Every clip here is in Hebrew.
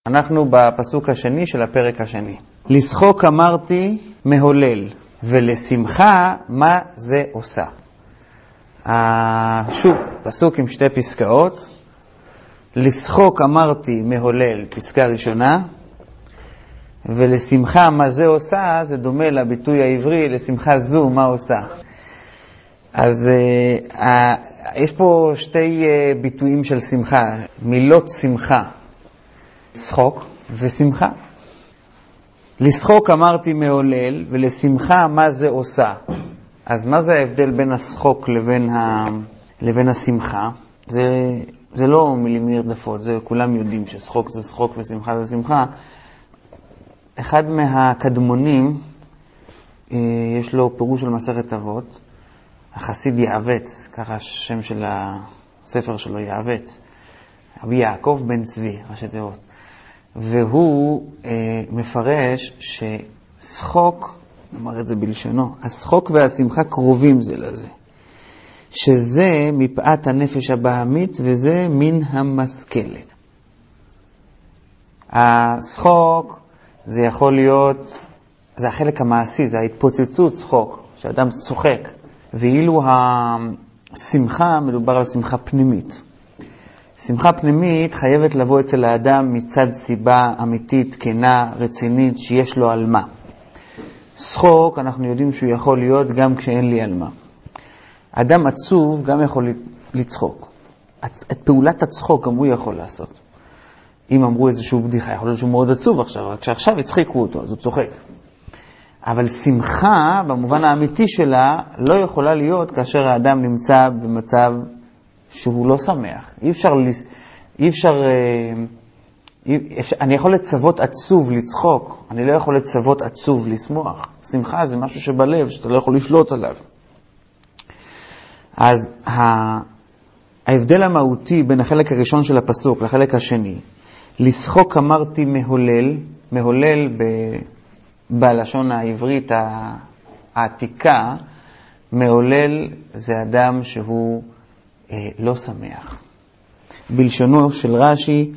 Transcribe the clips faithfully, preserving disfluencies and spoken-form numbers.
אנחנו בפסוק השני של הפרק השני. לשחוק אמרתי מהולל, ולשמחה מה זה עושה. שוב, פסוק עם שתי פסקאות. לשחוק אמרתי מהולל, פסקה ראשונה, ולשמחה מה זה עושה, זה דומה לביטוי העברי, לשמחה זו מה עושה. אז uh, uh, יש פה שתי uh, ביטויים של שמחה, מילות שמחה, שחוק ושמחה. לשחוק אמרתי מהולל, ולשמחה מה זה עושה. אז מה זה ההבדל בין השחוק לבין, ה... לבין השמחה? זה, זה לא מילים נרדפות, זה כולם יודעים ששחוק זה שחוק ושמחה זה שמחה. אחד מהקדמונים, יש לו פירוש של מסכת אבות, החסיד יעבץ, ככה השם של הספר שלו יעבץ, רבי יעקב בן צבי, ראשי תיבות. והוא אה, מפרש ששחוק, נאמר את זה בלשונו, השחוק והשמחה קרובים זה לזה. שזה מפאת הנפש הבהמית וזה מן המשכלת. השחוק זה יכול להיות, זה החלק המעשי, זה ההתפוצצות שחוק, שאדם צוחק. ואילו השמחה, מדובר על שמחה פנימית. שמחה פנימית חייבת לבוא אצל האדם מצד סיבה אמיתית, כנה, רצינית, שיש לו על מה. שחוק, אנחנו יודעים שהוא יכול להיות גם כשאין לי על מה. אדם עצוב גם יכול לצחוק. את פעולת הצחוק גם הוא יכול לעשות. אם אמרו איזשהו בדיחה, יכול להיות שהוא מאוד עצוב עכשיו, רק שעכשיו הצחיקו אותו, אז הוא צוחק. אבל שמחה, במובן האמיתי שלה, לא יכולה להיות כאשר האדם נמצא במצב שהוא לא שמח. אי אפשר, אי אפשר, אי, אני יכול לצוות עצוב לצחוק, אני לא יכול לצוות עצוב לשמוח. שמחה זה משהו שבלב, שאתה לא יכול לשלוט עליו. אז ההבדל המהותי בין החלק הראשון של הפסוק לחלק השני, לשחוק אמרתי מהולל, מהולל ב... בלשון העברית העתיקה, מעולל זה אדם שהוא אה, לא שמח. בלשונו של רש"י,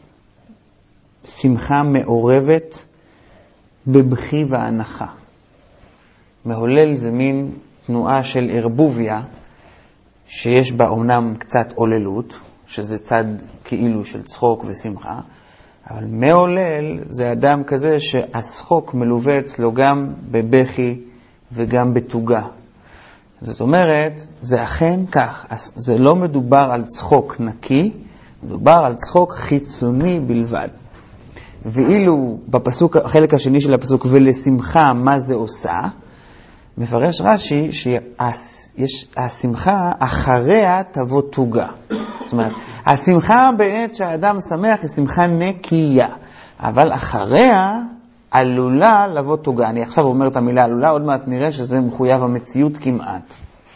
שמחה מעורבת בבכי והנחה. מעולל זה מין תנועה של ערבוביה, שיש בה אומנם קצת עוללות, שזה צד כאילו של צחוק ושמחה, אבל מעולל זה אדם כזה שהשחוק מלווה אצלו גם בבכי וגם בתוגה. זאת אומרת, זה אכן כך. זה לא מדובר על צחוק נקי, מדובר על צחוק חיצוני בלבד. ואילו בפסוק, החלק השני של הפסוק, ולשמחה מה זה עושה, מפרש רש"י שהשמחה אחריה תבוא תוגה. זאת אומרת, השמחה בעת שהאדם שמח היא שמחה נקייה, אבל אחריה עלולה לבוא תוגה. אני עכשיו אומר את המילה עלולה, עוד מעט נראה שזה מחויב המציאות כמעט.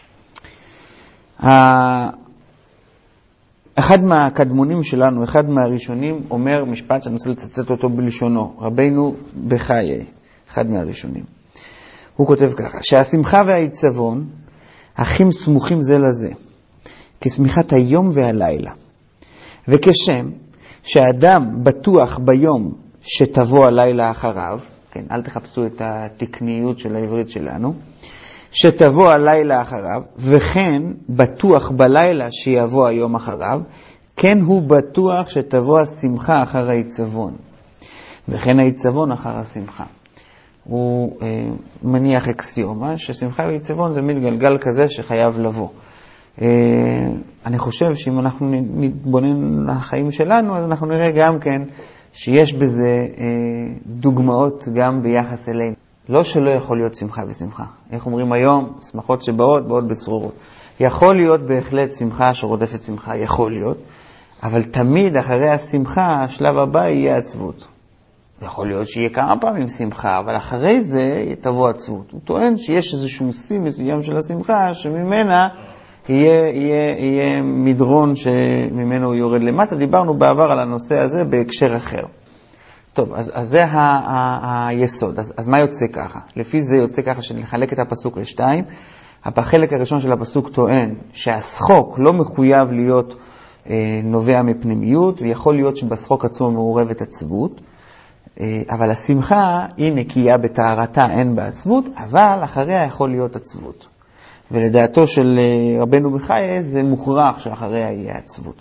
אחד מהקדמונים שלנו, אחד מהראשונים, אומר משפט שאני רוצה לצטט אותו בלשונו, רבינו בחיי, אחד מהראשונים. הוא כותב ככה, שהשמחה והעיצבון אחים סמוכים זה לזה, כשמיכת היום והלילה. וכשם שהאדם בטוח ביום שתבוא הלילה אחריו, כן, אל תחפשו את התקניות של העברית שלנו, שתבוא הלילה אחריו, וכן בטוח בלילה שיבוא היום אחריו, כן הוא בטוח שתבוא השמחה אחר העיצבון, וכן העיצבון אחר השמחה. הוא אה, מניח אקסיומה ששמחה ועיצבון זה מין גלגל כזה שחייב לבוא. אה, אני חושב שאם אנחנו נתבונן לחיים שלנו, אז אנחנו נראה גם כן שיש בזה אה, דוגמאות גם ביחס אלינו. לא שלא יכול להיות שמחה ושמחה. איך אומרים היום? שמחות שבאות, באות בצרורות. יכול להיות בהחלט שמחה שרודפת שמחה, יכול להיות, אבל תמיד אחרי השמחה, השלב הבא יהיה עצבות. יכול להיות שיהיה כמה פעמים שמחה, אבל אחרי זה תבוא עצבות. הוא טוען שיש איזשהו שיא מסוים של השמחה, שממנה יהיה, יהיה, יהיה מדרון שממנו הוא יורד למטה. דיברנו בעבר על הנושא הזה בהקשר אחר. טוב, אז, אז זה ה, ה, היסוד. אז, אז מה יוצא ככה? לפי זה יוצא ככה שנחלק את הפסוק לשתיים. החלק הראשון של הפסוק טוען שהשחוק לא מחויב להיות נובע מפנימיות, ויכול להיות שבשחוק עצמו מעורבת עצבות, אבל השמחה היא נקייה בתארתה, אין בה עצבות, אבל אחריה יכול להיות עצבות. ולדעתו של רבנו בחיי זה מוכרח שאחריה יהיה עצבות.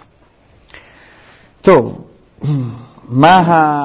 טוב, מה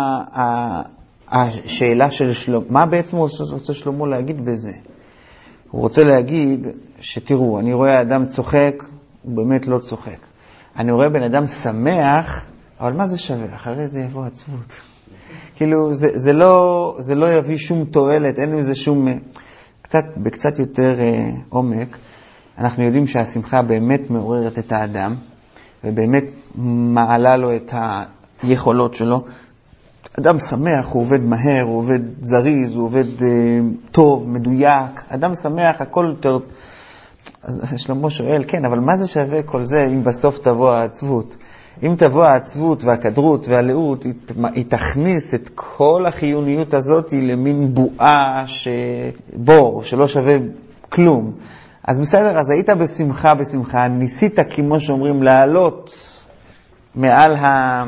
השאלה של שלמה? מה בעצם רוצה שלמה להגיד בזה? הוא רוצה להגיד שתראו, אני רואה אדם צוחק, הוא באמת לא צוחק. אני רואה בן אדם שמח, אבל מה זה שווה? אחרי זה יבוא עצבות. כאילו, זה, זה לא, זה לא יביא שום תועלת, אין לזה שום, קצת, בקצת יותר אה, עומק. אנחנו יודעים שהשמחה באמת מעוררת את האדם, ובאמת מעלה לו את היכולות שלו. אדם שמח, הוא עובד מהר, הוא עובד זריז, הוא עובד אה, טוב, מדויק. אדם שמח, הכל יותר... אז שלמה שואל, כן, אבל מה זה שווה כל זה אם בסוף תבוא העצבות? אם תבוא העצבות והכדרות והלאות, היא, היא תכניס את כל החיוניות הזאת למין בועה שבור, שלא שווה כלום. אז בסדר, אז היית בשמחה, בשמחה, ניסית, כמו שאומרים, לעלות מעל ה...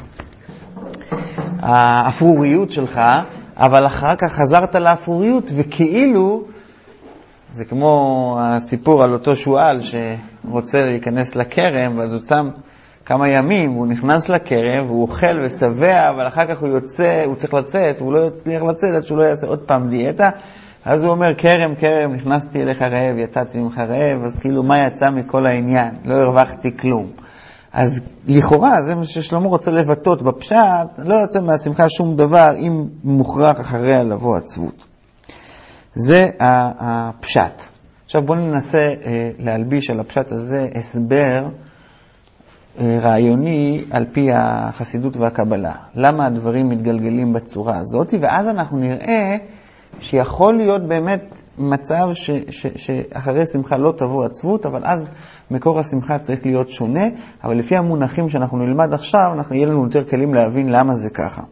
האפרוריות שלך, אבל אחר כך חזרת לאפרוריות, וכאילו, זה כמו הסיפור על אותו שואל שרוצה להיכנס לכרם, ואז הוא צם כמה ימים, הוא נכנס לכרם, והוא אוכל ושבע, אבל אחר כך הוא יוצא, הוא צריך לצאת, הוא לא יצליח לצאת, עד שהוא לא יעשה עוד פעם דיאטה, אז הוא אומר, כרם, כרם, נכנסתי אליך רעב, יצאתי ממך רעב, אז כאילו מה יצא מכל העניין? לא הרווחתי כלום. אז לכאורה, זה מה ששלמה רוצה לבטאות בפשט, לא יוצא מהשמחה שום דבר, אם מוכרח אחריה לבוא עצבות. זה הפשט. עכשיו בואו ננסה אה, להלביש על הפשט הזה הסבר אה, רעיוני על פי החסידות והקבלה. למה הדברים מתגלגלים בצורה הזאת, ואז אנחנו נראה שיכול להיות באמת מצב ש, ש, שאחרי שמחה לא תבוא עצבות, אבל אז מקור השמחה צריך להיות שונה, אבל לפי המונחים שאנחנו נלמד עכשיו, אנחנו יהיה לנו יותר כלים להבין למה זה ככה.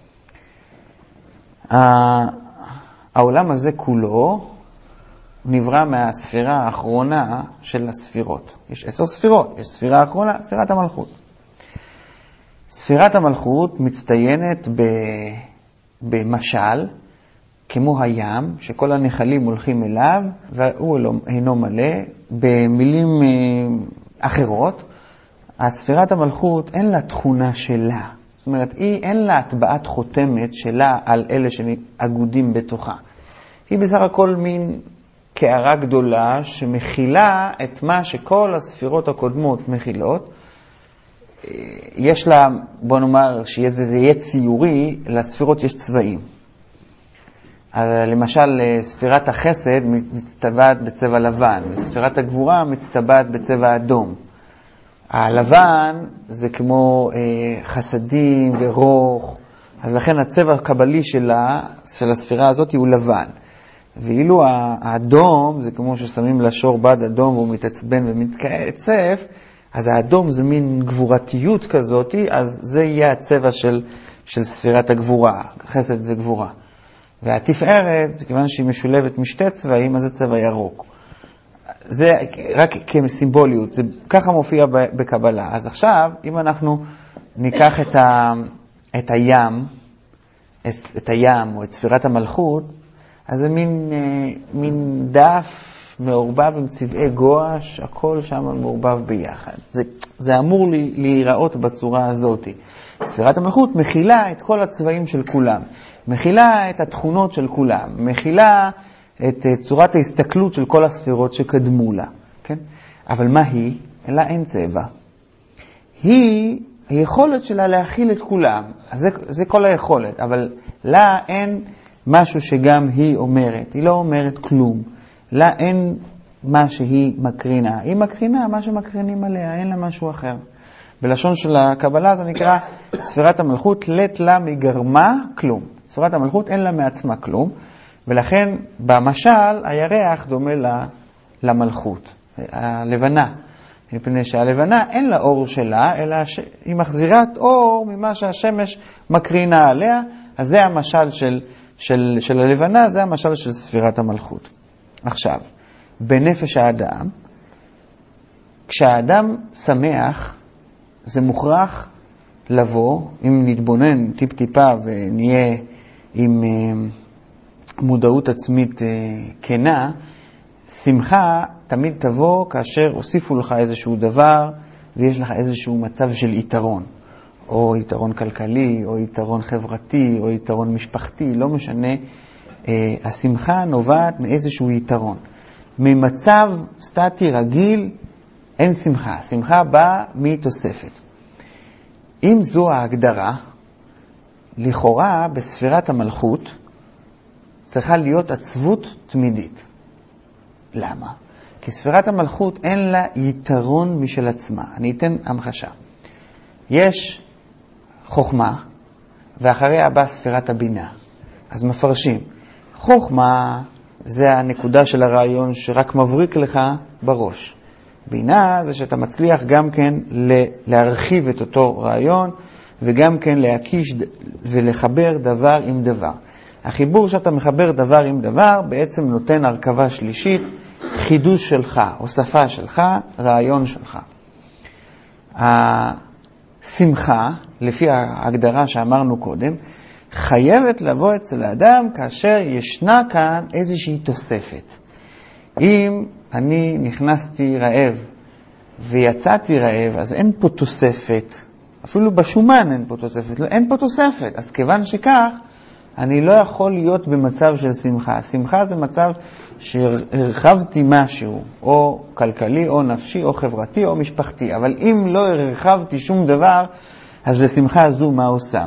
העולם הזה כולו נברא מהספירה האחרונה של הספירות. יש עשר ספירות, יש ספירה האחרונה, ספירת המלכות. ספירת המלכות מצטיינת ב, במשל, כמו הים, שכל הנחלים הולכים אליו, והוא אינו מלא. במילים אחרות, הספירת המלכות אין לה תכונה שלה. זאת אומרת, היא אין לה הטבעת חותמת שלה על אלה שאגודים בתוכה. היא בסך הכל מין קערה גדולה שמכילה את מה שכל הספירות הקודמות מכילות. יש לה, בוא נאמר, שזה יהיה ציורי, לספירות יש צבעים. אז למשל, ספירת החסד מצטבעת בצבע לבן, וספירת הגבורה מצטבעת בצבע אדום. הלבן זה כמו אה, חסדים ורוך, אז לכן הצבע הקבלי שלה, של הספירה הזאת הוא לבן. ואילו האדום זה כמו ששמים לשור בד אדום והוא מתעצבן ומתקצף, אז האדום זה מין גבורתיות כזאת, אז זה יהיה הצבע של, של ספירת הגבורה, חסד וגבורה. והתפארת, כיוון שהיא משולבת משתי צבעים, אז זה צבע ירוק. זה רק כסימבוליות, זה ככה מופיע בקבלה. אז עכשיו, אם אנחנו ניקח את, ה, את הים, את הים או את ספירת המלכות, אז זה מין, מין דף מעורבב עם צבעי גואש, הכל שם מעורבב ביחד. זה, זה אמור להיראות בצורה הזאת. ספירת המלכות מכילה את כל הצבעים של כולם, מכילה את התכונות של כולם, מכילה את צורת ההסתכלות של כל הספירות שקדמו לה, כן? אבל מה היא? אלא אין צבע. היא, היכולת שלה להכיל את כולם, אז זה, זה כל היכולת, אבל לה אין משהו שגם היא אומרת, היא לא אומרת כלום, לה אין מה שהיא מקרינה, היא מקרינה מה שמקרינים עליה, אין לה משהו אחר. בלשון של הקבלה זה נקרא ספירת המלכות לת לה מגרמה כלום. ספירת המלכות אין לה מעצמה כלום, ולכן במשל הירח דומה למלכות, הלבנה. מפני שהלבנה אין לה אור שלה, אלא היא מחזירת אור ממה שהשמש מקרינה עליה, אז זה המשל של, של, של הלבנה, זה המשל של ספירת המלכות. עכשיו, בנפש האדם, כשהאדם שמח, זה מוכרח לבוא, אם נתבונן טיפ טיפה ונהיה עם מודעות עצמית כנה, שמחה תמיד תבוא כאשר הוסיפו לך איזשהו דבר ויש לך איזשהו מצב של יתרון, או יתרון כלכלי, או יתרון חברתי, או יתרון משפחתי, לא משנה. השמחה נובעת מאיזשהו יתרון. ממצב סטטי רגיל אין שמחה. שמחה באה מתוספת. אם זו ההגדרה, לכאורה בספירת המלכות צריכה להיות עצבות תמידית. למה? כי ספירת המלכות אין לה יתרון משל עצמה. אני אתן המחשה. יש חוכמה, ואחריה באה ספירת הבינה. אז מפרשים. חוכמה זה הנקודה של הרעיון שרק מבריק לך בראש. בינה זה שאתה מצליח גם כן להרחיב את אותו רעיון, וגם כן להקיש ולחבר דבר עם דבר. החיבור שאתה מחבר דבר עם דבר בעצם נותן הרכבה שלישית, חידוש שלך, הוספה שלך, רעיון שלך. השמחה, לפי ההגדרה שאמרנו קודם, חייבת לבוא אצל האדם כאשר ישנה כאן איזושהי תוספת. אם אני נכנסתי רעב ויצאתי רעב, אז אין פה תוספת. אפילו בשומן אין פה תוספת. אין פה תוספת. אז כיוון שכך, אני לא יכול להיות במצב של שמחה. שמחה זה מצב שהרחבתי משהו, או כלכלי, או נפשי, או חברתי, או משפחתי. אבל אם לא הרחבתי שום דבר, אז לשמחה הזו מה עושה?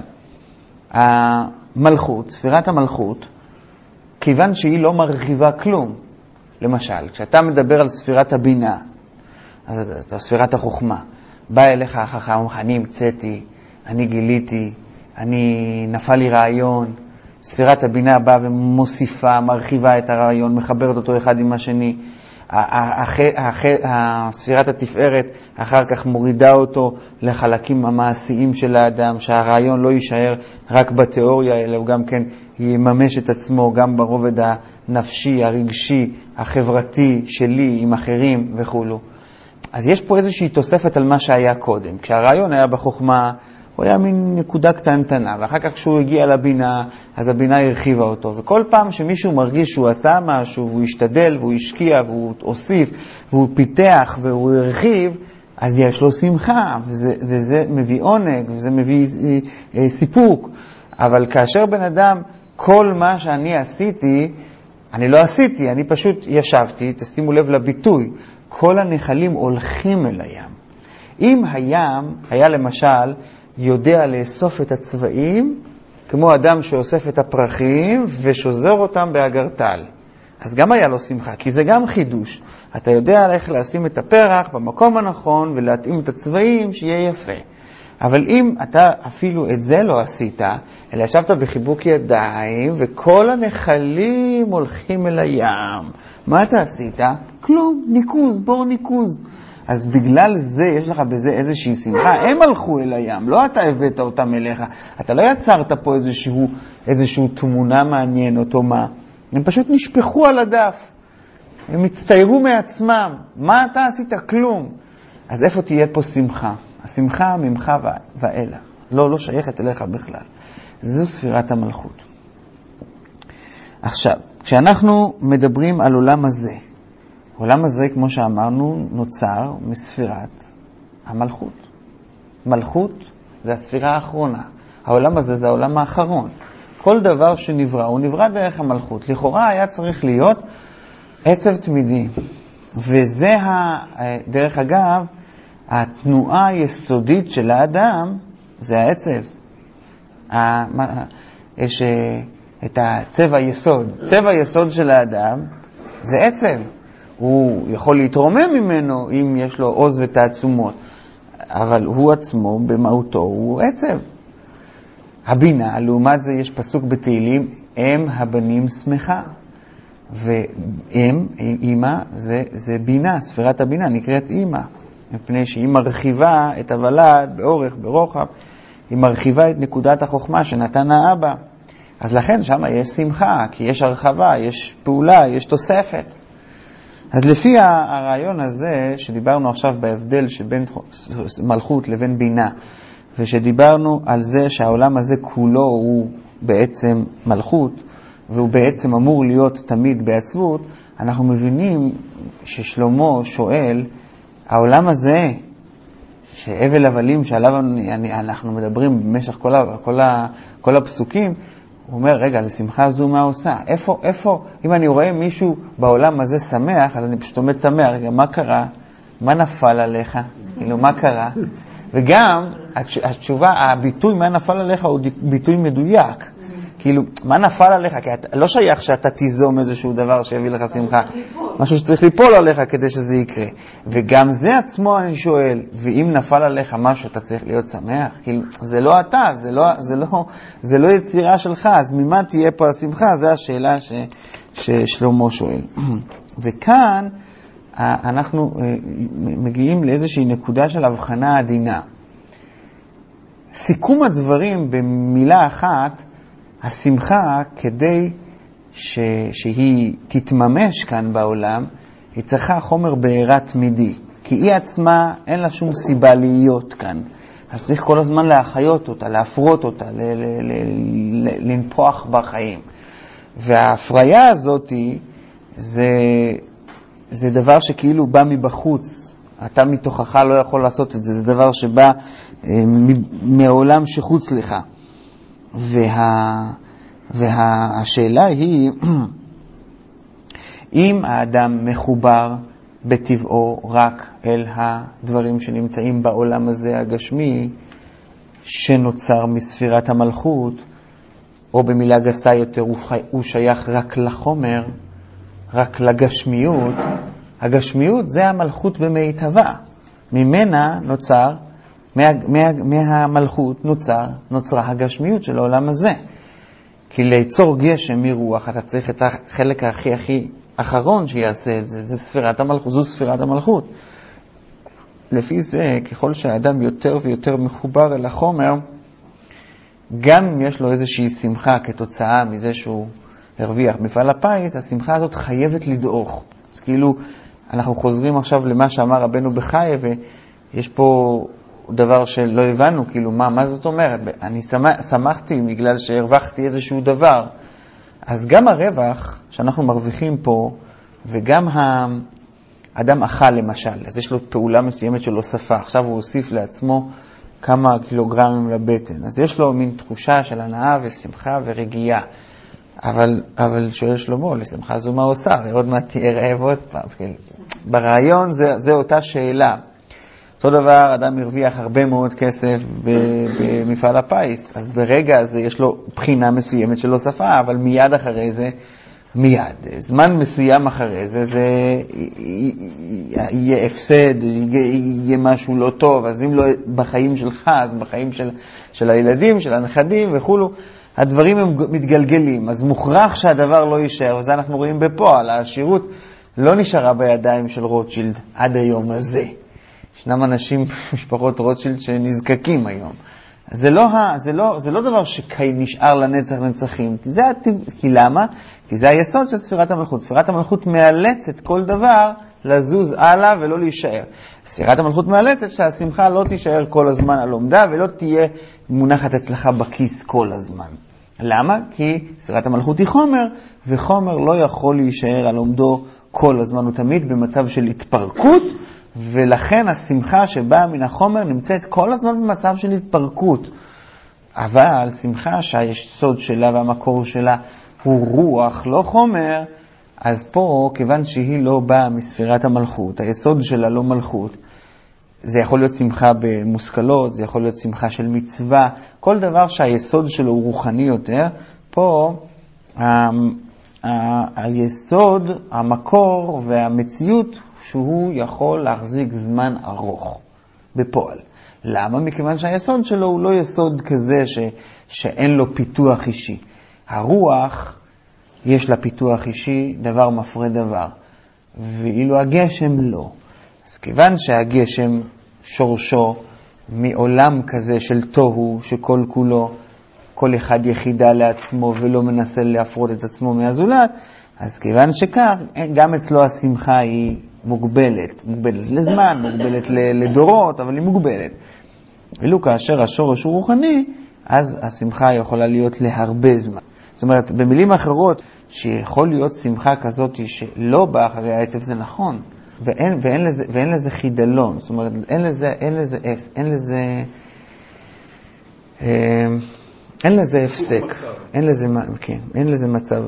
המלכות, ספירת המלכות, כיוון שהיא לא מרחיבה כלום. למשל, כשאתה מדבר על ספירת הבינה, אז זו ספירת החוכמה. בא אליך החכם, אומר לך, אני המצאתי, אני גיליתי, אני נפל לי רעיון. ספירת הבינה באה ומוסיפה, מרחיבה את הרעיון, מחברת אותו אחד עם השני. ספירת התפארת אחר כך מורידה אותו לחלקים המעשיים של האדם, שהרעיון לא יישאר רק בתיאוריה, אלא הוא גם כן יממש את עצמו גם ברובד הנפשי, הרגשי, החברתי שלי עם אחרים וכו'. אז יש פה איזושהי תוספת על מה שהיה קודם. כשהרעיון היה בחוכמה, הוא היה מין נקודה קטנטנה, ואחר כך כשהוא הגיע לבינה, אז הבינה הרחיבה אותו. וכל פעם שמישהו מרגיש שהוא עשה משהו, והוא השתדל, והוא השקיע, והוא הוסיף, והוא פיתח, והוא הרחיב, אז יש לו שמחה, וזה, וזה מביא עונג, וזה מביא אה, סיפוק. אבל כאשר בן אדם, כל מה שאני עשיתי, אני לא עשיתי, אני פשוט ישבתי, תשימו לב לביטוי, כל הנחלים הולכים אל הים. אם הים היה למשל יודע לאסוף את הצבעים, כמו אדם שאוסף את הפרחים ושוזר אותם באגרטל, אז גם היה לו שמחה, כי זה גם חידוש. אתה יודע איך לשים את הפרח במקום הנכון ולהתאים את הצבעים שיהיה יפה. אבל אם אתה אפילו את זה לא עשית, אלא ישבת בחיבוק ידיים וכל הנחלים הולכים אל הים, מה אתה עשית? כלום, ניקוז, בור ניקוז. אז בגלל זה יש לך בזה איזושהי שמחה. הם הלכו אל הים, לא אתה הבאת אותם אליך. אתה לא יצרת פה איזשהו, איזשהו תמונה מעניינת או מה. הם פשוט נשפכו על הדף. הם הצטיירו מעצמם. מה אתה עשית? כלום. אז איפה תהיה פה שמחה? השמחה ממך ואילך. לא, לא שייכת אליך בכלל. זו ספירת המלכות. עכשיו, כשאנחנו מדברים על עולם הזה, העולם הזה, כמו שאמרנו, נוצר מספירת המלכות. מלכות זה הספירה האחרונה. העולם הזה זה העולם האחרון. כל דבר שנברא, הוא נברא דרך המלכות. לכאורה היה צריך להיות עצב תמידי. וזה, דרך אגב, התנועה היסודית של האדם, זה העצב. יש את הצבע היסוד. צבע היסוד של האדם זה עצב. הוא יכול להתרומם ממנו אם יש לו עוז ותעצומות, אבל הוא עצמו במהותו הוא עצב. הבינה, לעומת זה יש פסוק בתהילים, הם הבנים שמחה. והם, אמא, זה, זה בינה, ספירת הבינה נקראת אמא, מפני שהיא מרחיבה את הוולד באורך, ברוחב, היא מרחיבה את נקודת החוכמה שנתן האבא. אז לכן שם יש שמחה, כי יש הרחבה, יש פעולה, יש תוספת. אז לפי הרעיון הזה, שדיברנו עכשיו בהבדל שבין מלכות לבין בינה, ושדיברנו על זה שהעולם הזה כולו הוא בעצם מלכות, והוא בעצם אמור להיות תמיד בעצבות, אנחנו מבינים ששלמה שואל, העולם הזה, שהבל הבלים שעליו אנחנו מדברים במשך כל, ה, כל, ה, כל הפסוקים, הוא אומר, רגע, לשמחה זו מה עושה? איפה, איפה, אם אני רואה מישהו בעולם הזה שמח, אז אני פשוט עומד תמה, רגע, מה קרה? מה נפל עליך? כאילו, מה קרה? וגם, התשובה, הביטוי מה נפל עליך הוא ביטוי מדויק. כאילו, מה נפל עליך? כי אתה, לא שייך שאתה תיזום איזשהו דבר שיביא לך שמחה. משהו שצריך ליפול עליך כדי שזה יקרה. וגם זה עצמו אני שואל, ואם נפל עליך משהו, אתה צריך להיות שמח? כאילו, זה לא אתה, זה לא, זה לא, זה לא יצירה שלך, אז ממה תהיה פה השמחה? זו השאלה ש, ששלמה שואל. וכאן, אנחנו מגיעים לאיזושהי נקודה של הבחנה עדינה. סיכום הדברים במילה אחת, השמחה, כדי ש... שהיא תתממש כאן בעולם, היא צריכה חומר בעירה תמידי. כי היא עצמה, אין לה שום סיבה להיות כאן. אז צריך כל הזמן להחיות אותה, להפרות אותה, ל... ל... ל... ל... לנפוח בחיים. וההפריה הזאת זה... זה דבר שכאילו בא מבחוץ. אתה מתוכך לא יכול לעשות את זה. זה דבר שבא מעולם שחוץ לך. וה... והשאלה היא, אם האדם מחובר בטבעו רק אל הדברים שנמצאים בעולם הזה הגשמי, שנוצר מספירת המלכות, או במילה גסה יותר, הוא שייך רק לחומר, רק לגשמיות, הגשמיות זה המלכות במיטבה. ממנה נוצר, מה, מה, מהמלכות נוצר, נוצרה הגשמיות של העולם הזה. כי ליצור גשם מרוח, אתה צריך את החלק הכי הכי אחרון שיעשה את זה, זה ספירת המלכות, זו ספירת המלכות. לפי זה, ככל שהאדם יותר ויותר מחובר אל החומר, גם אם יש לו איזושהי שמחה כתוצאה מזה שהוא הרוויח מפעל הפיס, השמחה הזאת חייבת לדעוך. אז כאילו, אנחנו חוזרים עכשיו למה שאמר רבנו בחיי, ויש פה דבר שלא הבנו, כאילו, מה, מה זאת אומרת? אני שמח, שמחתי בגלל שהרווחתי איזשהו דבר. אז גם הרווח שאנחנו מרוויחים פה, וגם האדם אכל למשל, אז יש לו פעולה מסוימת של הוספה, עכשיו הוא הוסיף לעצמו כמה קילוגרמים לבטן, אז יש לו מין תחושה של הנאה ושמחה ורגיעה. אבל, אבל שואל שלמה, לשמחה זו מה עושה? עוד מעט תהיה רעב עוד פעם. ברעיון זה, זה אותה שאלה. אותו דבר, אדם הרוויח הרבה מאוד כסף במפעל הפיס, אז ברגע הזה יש לו בחינה מסוימת של הוספה, אבל מיד אחרי זה, מיד, זמן מסוים אחרי זה, זה יהיה הפסד, יהיה משהו לא טוב, אז אם לא בחיים שלך, אז בחיים של, של הילדים, של הנכדים וכולו, הדברים הם מתגלגלים, אז מוכרח שהדבר לא יישאר, וזה אנחנו רואים בפועל, העשירות לא נשארה בידיים של רוטשילד עד היום הזה. ישנם אנשים, משפחות רוטשילד שנזקקים היום. זה לא, זה לא, זה לא דבר שנשאר לנצח נצחים. כי, זה, כי למה? כי זה היסוד של ספירת המלכות. ספירת המלכות מאלצת כל דבר לזוז הלאה ולא להישאר. ספירת המלכות מאלצת שהשמחה לא תישאר כל הזמן על עומדה ולא תהיה מונחת אצלך בכיס כל הזמן. למה? כי ספירת המלכות היא חומר, וחומר לא יכול להישאר על עומדו כל הזמן. הוא תמיד במצב של התפרקות, ולכן השמחה שבאה מן החומר נמצאת כל הזמן במצב של התפרקות. אבל שמחה שהיסוד שלה והמקור שלה הוא רוח, לא חומר, אז פה, כיוון שהיא לא באה מספירת המלכות, היסוד שלה לא מלכות, זה יכול להיות שמחה במושכלות, זה יכול להיות שמחה של מצווה, כל דבר שהיסוד שלו הוא רוחני יותר, פה ה- ה- היסוד, המקור והמציאות שהוא יכול להחזיק זמן ארוך בפועל. למה? מכיוון שהיסוד שלו הוא לא יסוד כזה ש, שאין לו פיתוח אישי. הרוח יש לה פיתוח אישי, דבר מפרה דבר. ואילו הגשם לא. אז כיוון שהגשם שורשו מעולם כזה של תוהו, שכל כולו, כל אחד יחידה לעצמו ולא מנסה להפרות את עצמו מהזולת, אז כיוון שכך, גם אצלו השמחה היא מוגבלת, מוגבלת לזמן, מוגבלת לדורות, אבל היא מוגבלת. ואילו כאשר השורש הוא רוחני, אז השמחה יכולה להיות להרבה זמן. זאת אומרת, במילים אחרות, שיכול להיות שמחה כזאת שלא באה אחרי העצב, זה נכון, ואין, ואין, לזה, ואין לזה חידלון. זאת אומרת, אין לזה, אין לזה, אין לזה, אין לזה הפסק, אין לזה, כן, אין לזה מצב.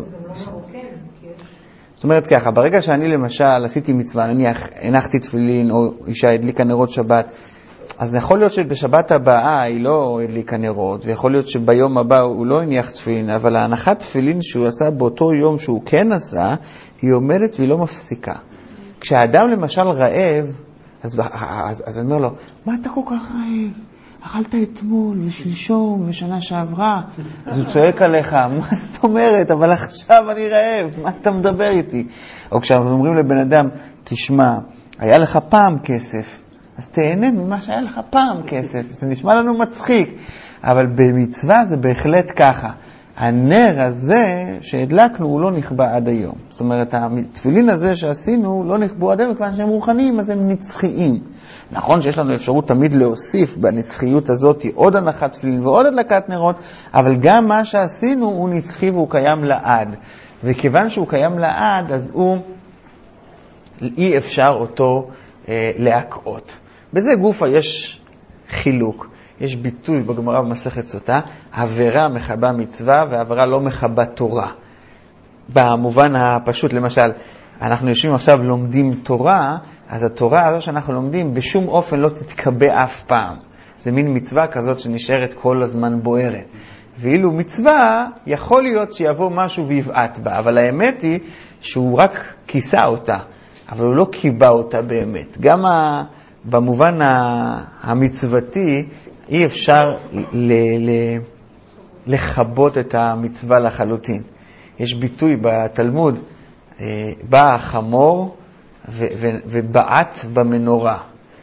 זאת אומרת ככה, ברגע שאני למשל עשיתי מצווה, נניח הנחתי תפילין או אישה הדליקה נרות שבת, אז יכול להיות שבשבת הבאה היא לא הדליקה נרות, ויכול להיות שביום הבא הוא לא הניח תפילין, אבל ההנחת תפילין שהוא עשה באותו יום שהוא כן עשה, היא עומדת והיא לא מפסיקה. כשהאדם למשל רעב, אז, אז, אז אני אומר לו, מה אתה כל כך רעב? אכלת אתמול ושלשום ושנה שעברה. אז הוא צועק עליך, מה זאת אומרת? אבל עכשיו אני רעב, מה אתה מדבר איתי? או כשאנחנו אומרים לבן אדם, תשמע, היה לך פעם כסף, אז תהנה ממה שהיה לך פעם כסף. זה נשמע לנו מצחיק, אבל במצווה זה בהחלט ככה. הנר הזה שהדלקנו הוא לא נכבה עד היום. זאת אומרת, התפילין הזה שעשינו לא נכבו עד היום, כיוון שהם רוחניים, אז הם נצחיים. נכון שיש לנו אפשרות תמיד להוסיף בנצחיות הזאת עוד הנחת תפילין ועוד הדלקת נרות, אבל גם מה שעשינו הוא נצחי והוא קיים לעד. וכיוון שהוא קיים לעד, אז הוא אי אפשר אותו אה, להקעות. בזה גופה יש חילוק. יש ביטוי בגמרא במסכת סוטה, עבירה מחבה מצווה ועבירה לא מחבה תורה. במובן הפשוט, למשל, אנחנו יושבים עכשיו לומדים תורה, אז התורה הזו שאנחנו לומדים בשום אופן לא תתקבע אף פעם. זה מין מצווה כזאת שנשארת כל הזמן בוערת. ואילו מצווה, יכול להיות שיבוא משהו ויבעט בה, אבל האמת היא שהוא רק כיסה אותה, אבל הוא לא קיבע אותה באמת. גם ה... במובן המצוותי, אי אפשר ל- ל- לחבות את המצווה לחלוטין. יש ביטוי בתלמוד, בא החמור ו- ו- ובעט במנורה.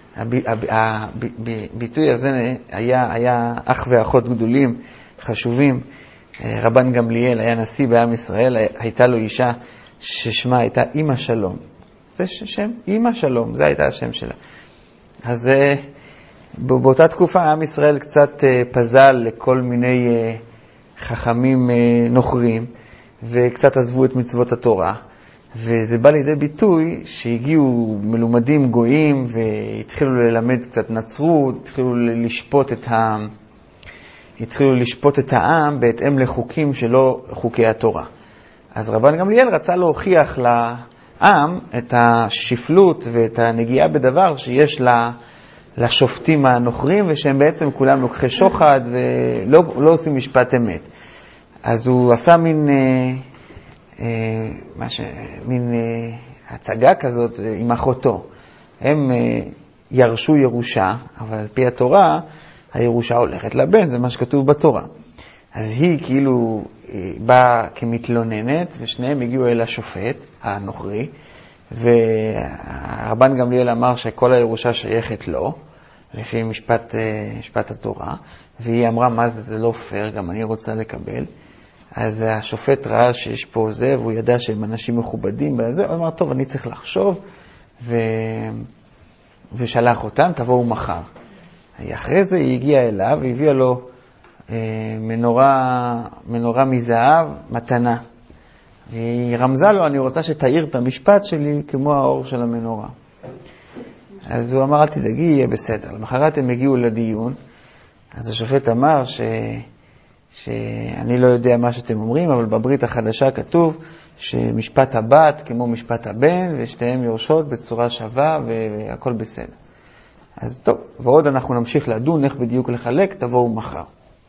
הביטוי הזה היה, היה אח ואחות גדולים, חשובים. רבן גמליאל היה נשיא בעם ישראל, הייתה לו אישה ששמה הייתה אמא שלום. זה שם, אמא שלום, זה הייתה השם שלה. אז באותה תקופה עם ישראל קצת פזל לכל מיני חכמים נוכרים, וקצת עזבו את מצוות התורה, וזה בא לידי ביטוי שהגיעו מלומדים גויים והתחילו ללמד קצת נצרות, התחילו לשפוט את העם, התחילו לשפוט את העם בהתאם לחוקים שלא חוקי התורה. אז רבן גמליאל רצה להוכיח לעם את השפלות ואת הנגיעה בדבר שיש לה לשופטים הנוכרים, ושהם בעצם כולם לוקחי שוחד ולא לא עושים משפט אמת. אז הוא עשה מין, אה, אה, מש, מין אה, הצגה כזאת עם אחותו. הם אה, ירשו ירושה, אבל על פי התורה, הירושה הולכת לבן, זה מה שכתוב בתורה. אז היא כאילו אה, באה כמתלוננת, ושניהם הגיעו אל השופט הנוכרי, והרבן גמליאל אמר שכל הירושה שייכת לו, לפי משפט, משפט התורה, והיא אמרה, מה זה, זה לא פייר, גם אני רוצה לקבל. אז השופט ראה שיש פה זה, והוא ידע שהם אנשים מכובדים, וזה, הוא אמר, טוב, אני צריך לחשוב, ו... ושלח אותם, תבואו מחר. אחרי זה היא הגיעה אליו, והביאה לו אה, מנורה, מנורה מזהב, מתנה. והיא רמזה לו, אני רוצה שתאיר את המשפט שלי כמו האור של המנורה. אז הוא אמר, אל תדאגי, יהיה בסדר. למחרת הם הגיעו לדיון, אז השופט אמר ש... שאני לא יודע מה שאתם אומרים, אבל בברית החדשה כתוב שמשפט הבת כמו משפט הבן, ושתיהם יורשות בצורה שווה והכל בסדר. אז טוב, ועוד אנחנו נמשיך לדון איך בדיוק לחלק, תבואו מחר.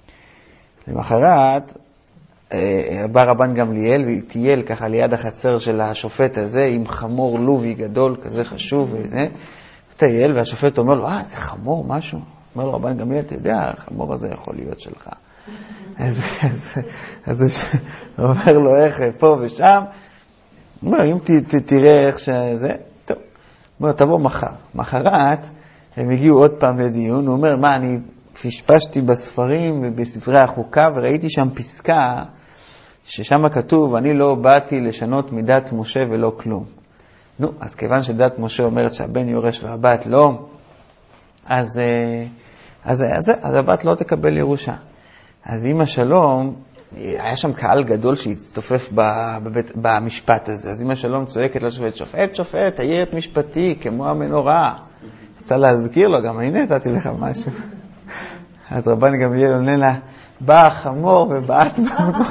למחרת בא רבן גמליאל והטייל ככה ליד החצר של השופט הזה עם חמור לובי גדול כזה חשוב וזה, טייל, והשופט אומר לו, אה, זה חמור משהו? אומר לו רבן גמליאל, אתה יודע, החמור הזה יכול להיות שלך. אז, אז, אז הוא אומר לו, איך, פה ושם. הוא אומר, אם ת, ת, תראה איך שזה, טוב. הוא אומר, תבוא מחר. מחרת, הם הגיעו עוד פעם לדיון, הוא אומר, מה, אני פשפשתי בספרים ובספרי החוקה, וראיתי שם פסקה ששם כתוב, אני לא באתי לשנות מדת משה ולא כלום. נו, אז כיוון שדת משה אומרת שהבן יורש והבת לא, אז, אז, אז, אז הבת לא תקבל ירושה. אז אמא שלום, היה שם קהל גדול שהצטופף בבית, במשפט הזה. אז אמא שלום צועקת לשופט, שופט, שופט, תאיר משפטי כמו המנורה. רוצה להזכיר לו, גם הנה נתתי לך משהו. אז רבן גמליאל עונה לה, בא החמור ובאת במקום.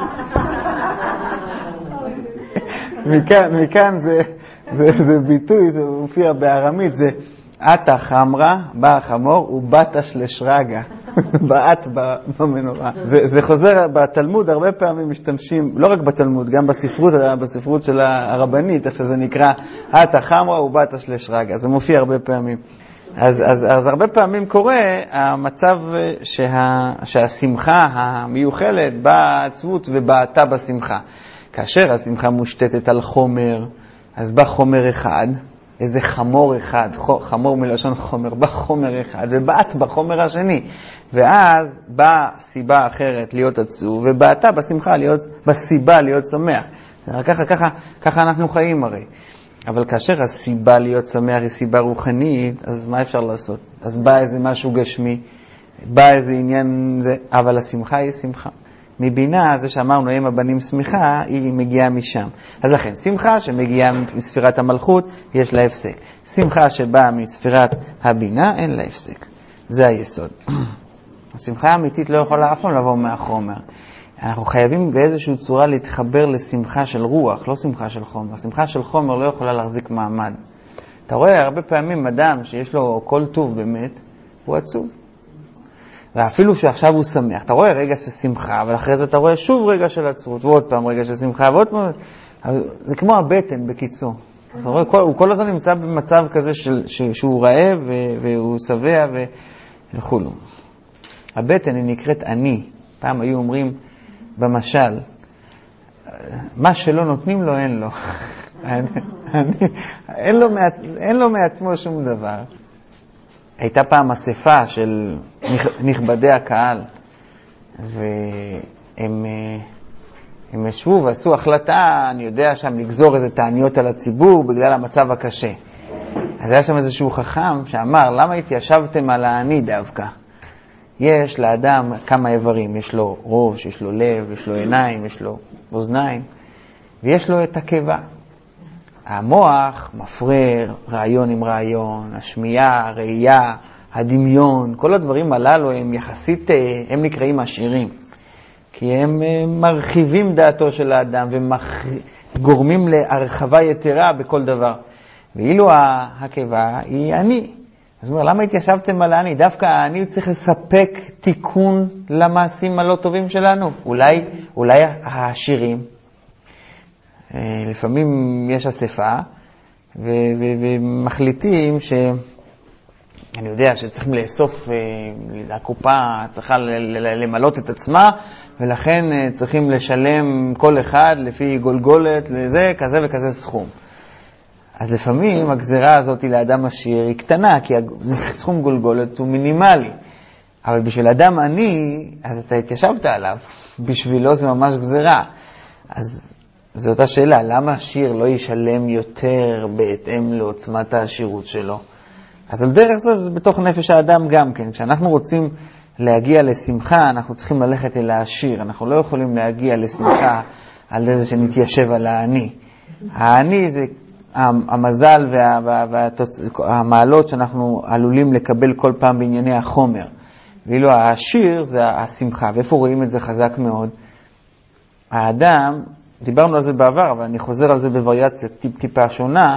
מכאן, מכאן זה, זה, זה ביטוי, זה מופיע בארמית, זה עתה חמרה, בא החמור ובאת שלשרגה. באת במנורה. זה, זה חוזר בתלמוד, הרבה פעמים משתמשים, לא רק בתלמוד, גם בספרות, בספרות של הרבנית, איך שזה נקרא, עתה חמרה ובאת שלשרגה. זה מופיע הרבה פעמים. אז, אז, אז הרבה פעמים קורה המצב שה, שהשמחה המיוחלת באה עצבות ובאתה בשמחה. כאשר השמחה מושתתת על חומר, אז בא חומר אחד, איזה חמור אחד, חמור מלשון חומר, בא חומר אחד, ובאת בחומר השני. ואז באה סיבה אחרת להיות עצוב, ובאתה בשמחה להיות, בסיבה להיות שמח. ככה, ככה, ככה אנחנו חיים הרי. אבל כאשר הסיבה להיות שמח היא סיבה רוחנית, אז מה אפשר לעשות? אז בא איזה משהו גשמי, בא איזה עניין, זה, אבל השמחה היא שמחה. מבינה, זה שאמרנו, הם הבנים שמחה, היא מגיעה משם. אז לכן, שמחה שמגיעה מספירת המלכות, יש לה הפסק. שמחה שבאה מספירת הבינה, אין לה הפסק. זה היסוד. השמחה האמיתית לא יכולה אף פעם לבוא מהחומר. אנחנו חייבים באיזושהי צורה להתחבר לשמחה של רוח, לא שמחה של חומר. שמחה של חומר לא יכולה להחזיק מעמד. אתה רואה הרבה פעמים אדם שיש לו כל טוב באמת, הוא עצוב. ואפילו שעכשיו הוא שמח, אתה רואה רגע של שמחה, אבל אחרי זה אתה רואה שוב רגע של עצבות, ועוד פעם רגע של שמחה, ועוד פעם, זה כמו הבטן בקיצור. אתה רואה, כל, הוא כל הזמן נמצא במצב כזה של, ש, שהוא רעב והוא שבע וכו'. הבטן היא נקראת אני. פעם היו אומרים במשל, מה שלא נותנים לו אין לו. אני, אני, אין, לו מעצ, אין לו מעצמו שום דבר. הייתה פעם אספה של נכבדי הקהל, והם הם ישבו ועשו החלטה, אני יודע שם, לגזור איזה תעניות על הציבור בגלל המצב הקשה. אז היה שם איזשהו חכם שאמר, למה התיישבתם על העני דווקא? יש לאדם כמה איברים, יש לו ראש, יש לו לב, יש לו עיניים, יש לו אוזניים, ויש לו את הקיבה. המוח מפרר, רעיון עם רעיון, השמיעה, הראייה, הדמיון, כל הדברים הללו הם יחסית, הם נקראים עשירים. כי הם מרחיבים דעתו של האדם וגורמים להרחבה יתרה בכל דבר. ואילו הקיבה היא אני. אז אומר, למה התיישבתם על אני? דווקא אני צריך לספק תיקון למעשים הלא טובים שלנו. אולי, אולי העשירים, לפעמים יש אספה, ו- ו- ומחליטים ש... אני יודע שצריכים לאסוף, הקופה צריכה למלות את עצמה, ולכן צריכים לשלם כל אחד לפי גולגולת לזה, כזה וכזה סכום. אז לפעמים הגזרה הזאת לאדם עשיר היא קטנה, כי סכום גולגולת הוא מינימלי. אבל בשביל אדם עני, אז אתה התיישבת עליו. בשבילו זה ממש גזרה. אז זו אותה שאלה, למה עשיר לא ישלם יותר בהתאם לעוצמת העשירות שלו? אז על דרך זה, זה בתוך נפש האדם גם כן. כשאנחנו רוצים להגיע לשמחה, אנחנו צריכים ללכת אל העשיר. אנחנו לא יכולים להגיע לשמחה על איזה שנתיישב על העני. העני זה המזל וה, וה, והמעלות שאנחנו עלולים לקבל כל פעם בענייני החומר. ואילו העשיר זה השמחה. ואיפה רואים את זה חזק מאוד? האדם, דיברנו על זה בעבר, אבל אני חוזר על זה בווריאציה טיפ טיפה שונה,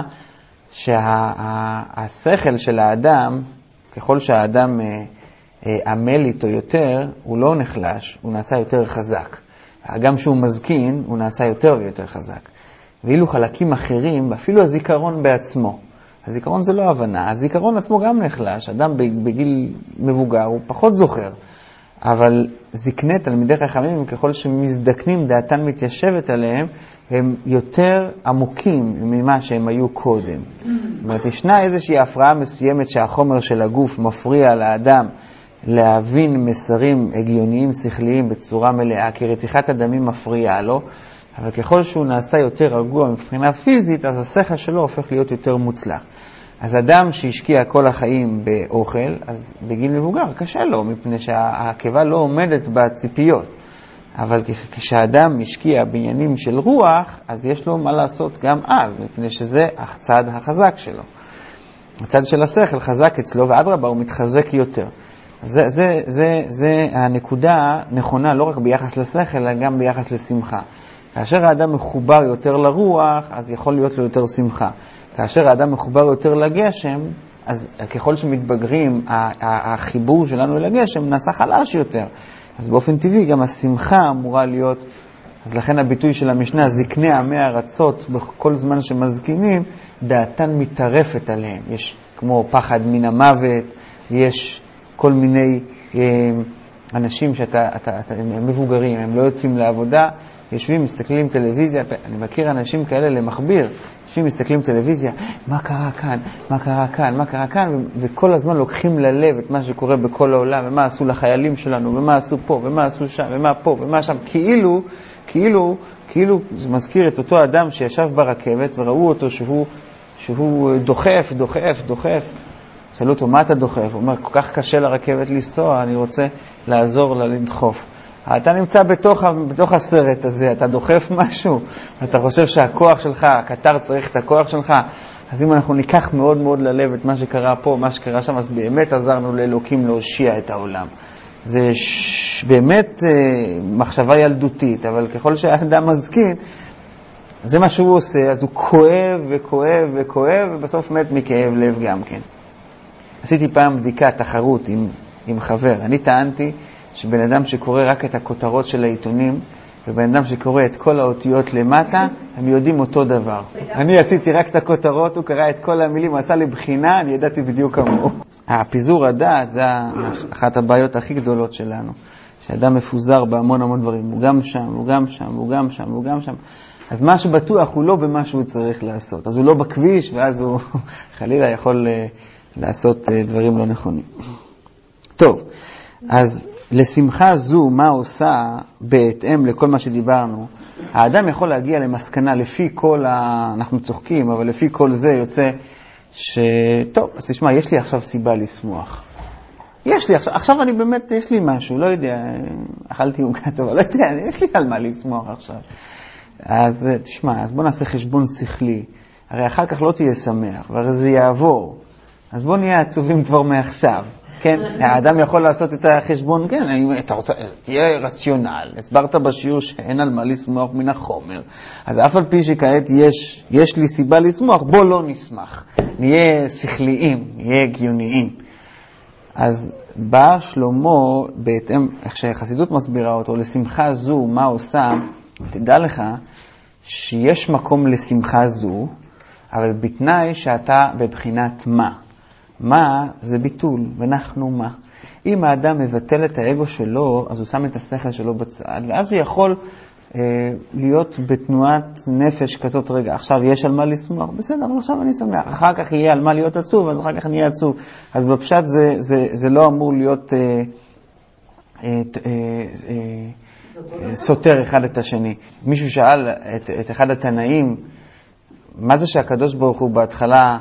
שהשכל של האדם, ככל שהאדם עמל איתו יותר, הוא לא נחלש, הוא נעשה יותר חזק. גם שהוא מזקין, הוא נעשה יותר ויותר חזק. ואילו חלקים אחרים, אפילו הזיכרון בעצמו, הזיכרון זה לא הבנה, הזיכרון עצמו גם נחלש, אדם בגיל מבוגר הוא פחות זוכר, אבל זקני תלמידי חכמים, ככל שמזדקנים דעתן מתיישבת עליהם, הם יותר עמוקים ממה שהם היו קודם. זאת אומרת, ישנה איזושהי הפרעה מסוימת שהחומר של הגוף מפריע לאדם להבין מסרים הגיוניים, שכליים, בצורה מלאה, כי רתיחת הדמים מפריעה לו, אבל ככל שהוא נעשה יותר רגוע מבחינה פיזית, אז השכל שלו הופך להיות יותר מוצלח. אז אדם שהשקיע כל החיים באוכל, אז בגיל מבוגר קשה לו, מפני שהעקבה לא עומדת בציפיות. אבל כשאדם משקיע בעניינים של רוח, אז יש לו מה לעשות גם אז, מפני שזה הצד החזק שלו. הצד של השכל חזק אצלו, ואדרבה הוא מתחזק יותר. זה, זה, זה, זה הנקודה נכונה לא רק ביחס לשכל, אלא גם ביחס לשמחה. כאשר האדם מחובר יותר לרוח, אז יכול להיות לו יותר שמחה. כאשר האדם מחובר יותר לגשם, אז ככל שמתבגרים, החיבור שלנו לגשם נעשה חלש יותר. אז באופן טבעי גם השמחה אמורה להיות, אז לכן הביטוי של המשנה, זקני עמי ארצות, בכל זמן שמזקינים, דעתן מתערפת עליהם. יש כמו פחד מן המוות, יש כל מיני אה, אנשים שאתה, אתה, אתה, הם מבוגרים, הם לא יוצאים לעבודה, יושבים, מסתכלים טלוויזיה, אני מכיר אנשים כאלה למחביר, יושבים, מסתכלים טלוויזיה, מה קרה כאן, מה קרה כאן, מה קרה כאן, וכל הזמן לוקחים ללב את מה שקורה בכל העולם, ומה עשו לחיילים שלנו, ומה עשו פה, ומה עשו שם, ומה פה, ומה שם, כאילו, כאילו, כאילו, זה מזכיר את אותו אדם שישב ברכבת, וראו אותו שהוא, שהוא דוחף, דוחף, דוחף, שאלו אותו, מה אתה דוחף? הוא אומר, כל כך קשה לרכבת לנסוע, אני רוצה לעזור לה לדחוף. אתה נמצא בתוך, בתוך הסרט הזה, אתה דוחף משהו, אתה חושב שהכוח שלך, הקטר צריך את הכוח שלך, אז אם אנחנו ניקח מאוד מאוד ללב את מה שקרה פה, מה שקרה שם, אז באמת עזרנו לאלוקים להושיע את העולם. זה ש... באמת אה, מחשבה ילדותית, אבל ככל שהאדם מזקין, זה מה שהוא עושה, אז הוא כואב וכואב וכואב, ובסוף מת מכאב לב גם כן. עשיתי פעם בדיקה, תחרות עם, עם חבר. אני טענתי שבן אדם שקורא רק את הכותרות של העיתונים, ובן אדם שקורא את כל האותיות למטה, הם יודעים אותו דבר. אני עשיתי רק את הכותרות, הוא קרא את כל המילים, הוא עשה לי בחינה, אני ידעתי בדיוק כמוהו. הפיזור הדעת זה אחת הבעיות הכי גדולות שלנו. שאדם מפוזר בהמון המון דברים. הוא גם שם, הוא גם שם, הוא גם שם, הוא גם שם. אז מה שבטוח הוא לא במה שהוא צריך לעשות. אז הוא לא בכביש, ואז הוא חלילה יכול לעשות דברים לא נכונים. טוב, אז לשמחה זו, מה עושה בהתאם לכל מה שדיברנו? האדם יכול להגיע למסקנה לפי כל ה... אנחנו צוחקים, אבל לפי כל זה יוצא ש... טוב, אז תשמע, יש לי עכשיו סיבה לשמוח. יש לי עכשיו, עכשיו אני באמת, יש לי משהו, לא יודע, אכלתי עוגה טובה, לא יודע, יש לי על מה לשמוח עכשיו. אז תשמע, אז בוא נעשה חשבון שכלי. הרי אחר כך לא תהיה שמח, והרי זה יעבור. אז בוא נהיה עצובים כבר מעכשיו. כן, האדם יכול לעשות את החשבון, כן, אתה רוצה, תהיה רציונל, הסברת בשיעור שאין על מה לשמוח מן החומר, אז אף על פי שכעת יש, יש לי סיבה לשמוח, בוא לא נשמח, נהיה שכליים, נהיה הגיוניים. אז בא שלמה, בהתאם, איך שהחסידות מסבירה אותו, לשמחה זו, מה עושה, תדע לך שיש מקום לשמחה זו, אבל בתנאי שאתה בבחינת מה. מה זה ביטול, ואנחנו מה. אם האדם מבטל את האגו שלו, אז הוא שם את השכל שלו בצד, ואז הוא יכול אה, להיות בתנועת נפש כזאת, רגע, עכשיו יש על מה לשמוח, בסדר, אז עכשיו אני שמח. אחר כך יהיה על מה להיות עצוב, אז אחר כך נהיה עצוב. אז בפשט זה, זה, זה לא אמור להיות אה, אה, אה, אה, סותר אחד את השני. מישהו שאל את, את אחד התנאים, מה זה שהקדוש ברוך הוא בהתחלה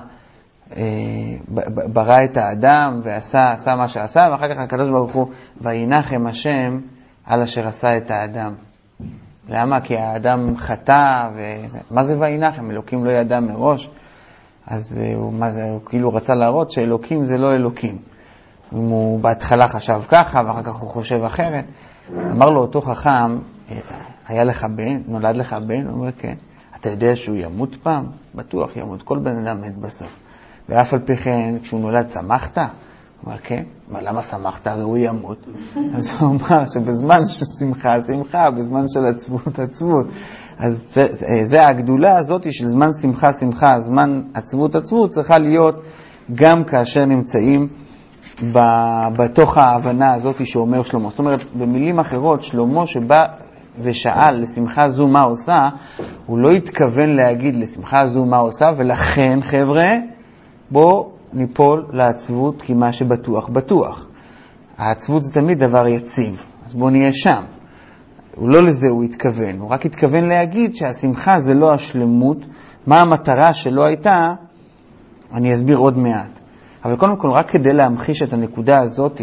ברא את האדם ועשה עשה מה שעשה, ואחר כך הקדוש ברוך הוא וינחם השם על אשר עשה את האדם. למה? כי האדם חטא, וזה, מה זה וינחם? אלוקים לא ידע מראש, אז הוא, מה זה, הוא כאילו רצה להראות שאלוקים זה לא אלוקים. אם הוא בהתחלה חשב ככה ואחר כך הוא חושב אחרת, אמר לו אותו חכם, היה לך בן, נולד לך בן? הוא אומר כן. אתה יודע שהוא ימות פעם? בטוח ימות, כל בן אדם מת בסוף. ואף על פי כן, כשהוא נולד, שמחת? הוא אומר, כן. אבל למה שמחת? הרי הוא ימות. אז הוא אמר שבזמן של שמחה, שמחה, בזמן של עצבות, עצבות. אז זה, זה הגדולה הזאת של זמן שמחה, שמחה, זמן עצבות, עצבות, צריכה להיות גם כאשר נמצאים בתוך ההבנה הזאת שאומר שלמה. זאת אומרת, במילים אחרות, שלמה שבא ושאל לשמחה זו מה עושה, הוא לא התכוון להגיד לשמחה זו מה עושה, ולכן חבר'ה, בוא ניפול לעצבות כי מה שבטוח בטוח. העצבות זה תמיד דבר יציב, אז בואו נהיה שם. הוא לא לזה הוא התכוון, הוא רק התכוון להגיד שהשמחה זה לא השלמות, מה המטרה שלא הייתה, אני אסביר עוד מעט. אבל קודם כל, רק כדי להמחיש את הנקודה הזאת,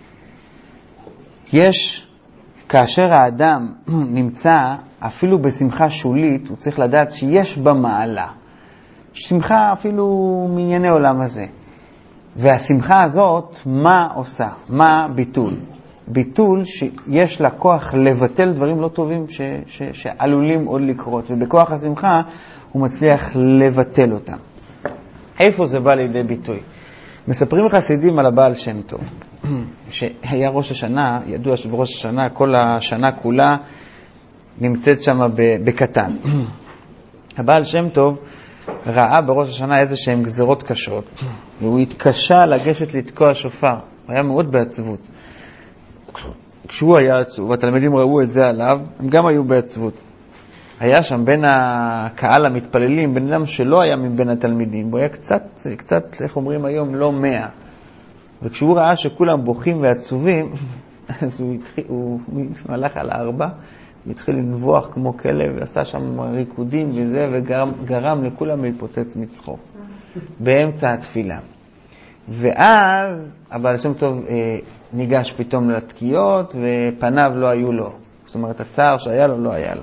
יש, כאשר האדם נמצא אפילו בשמחה שולית, הוא צריך לדעת שיש בה מעלה. שמחה אפילו מענייני עולם הזה. והשמחה הזאת, מה עושה? מה ביטול? ביטול שיש לה כוח לבטל דברים לא טובים ש, ש, שעלולים עוד לקרות, ובכוח השמחה הוא מצליח לבטל אותם. איפה זה בא לידי ביטוי? מספרים חסידים על הבעל שם טוב, שהיה ראש השנה, ידוע שבראש השנה, כל השנה כולה נמצאת שם בקטן. הבעל שם טוב ראה בראש השנה איזה שהן גזרות קשות, והוא התקשה לגשת לתקוע שופר, הוא היה מאוד בעצבות. כשהוא היה עצוב, התלמידים ראו את זה עליו, הם גם היו בעצבות. היה שם בין הקהל המתפללים, בן אדם שלא היה מבין התלמידים, הוא היה קצת, קצת, איך אומרים היום, לא מאה. וכשהוא ראה שכולם בוכים ועצובים, אז הוא, התחיל, הוא הלך על הארבע, הוא התחיל לנבוח כמו כלב, ועשה שם ריקודים וזה, וגרם גרם לכולם להתפוצץ מצחוק, באמצע התפילה. ואז הבעל שם טוב אה, ניגש פתאום לתקיעות, ופניו לא היו לו. זאת אומרת, הצער שהיה לו, לא היה לו.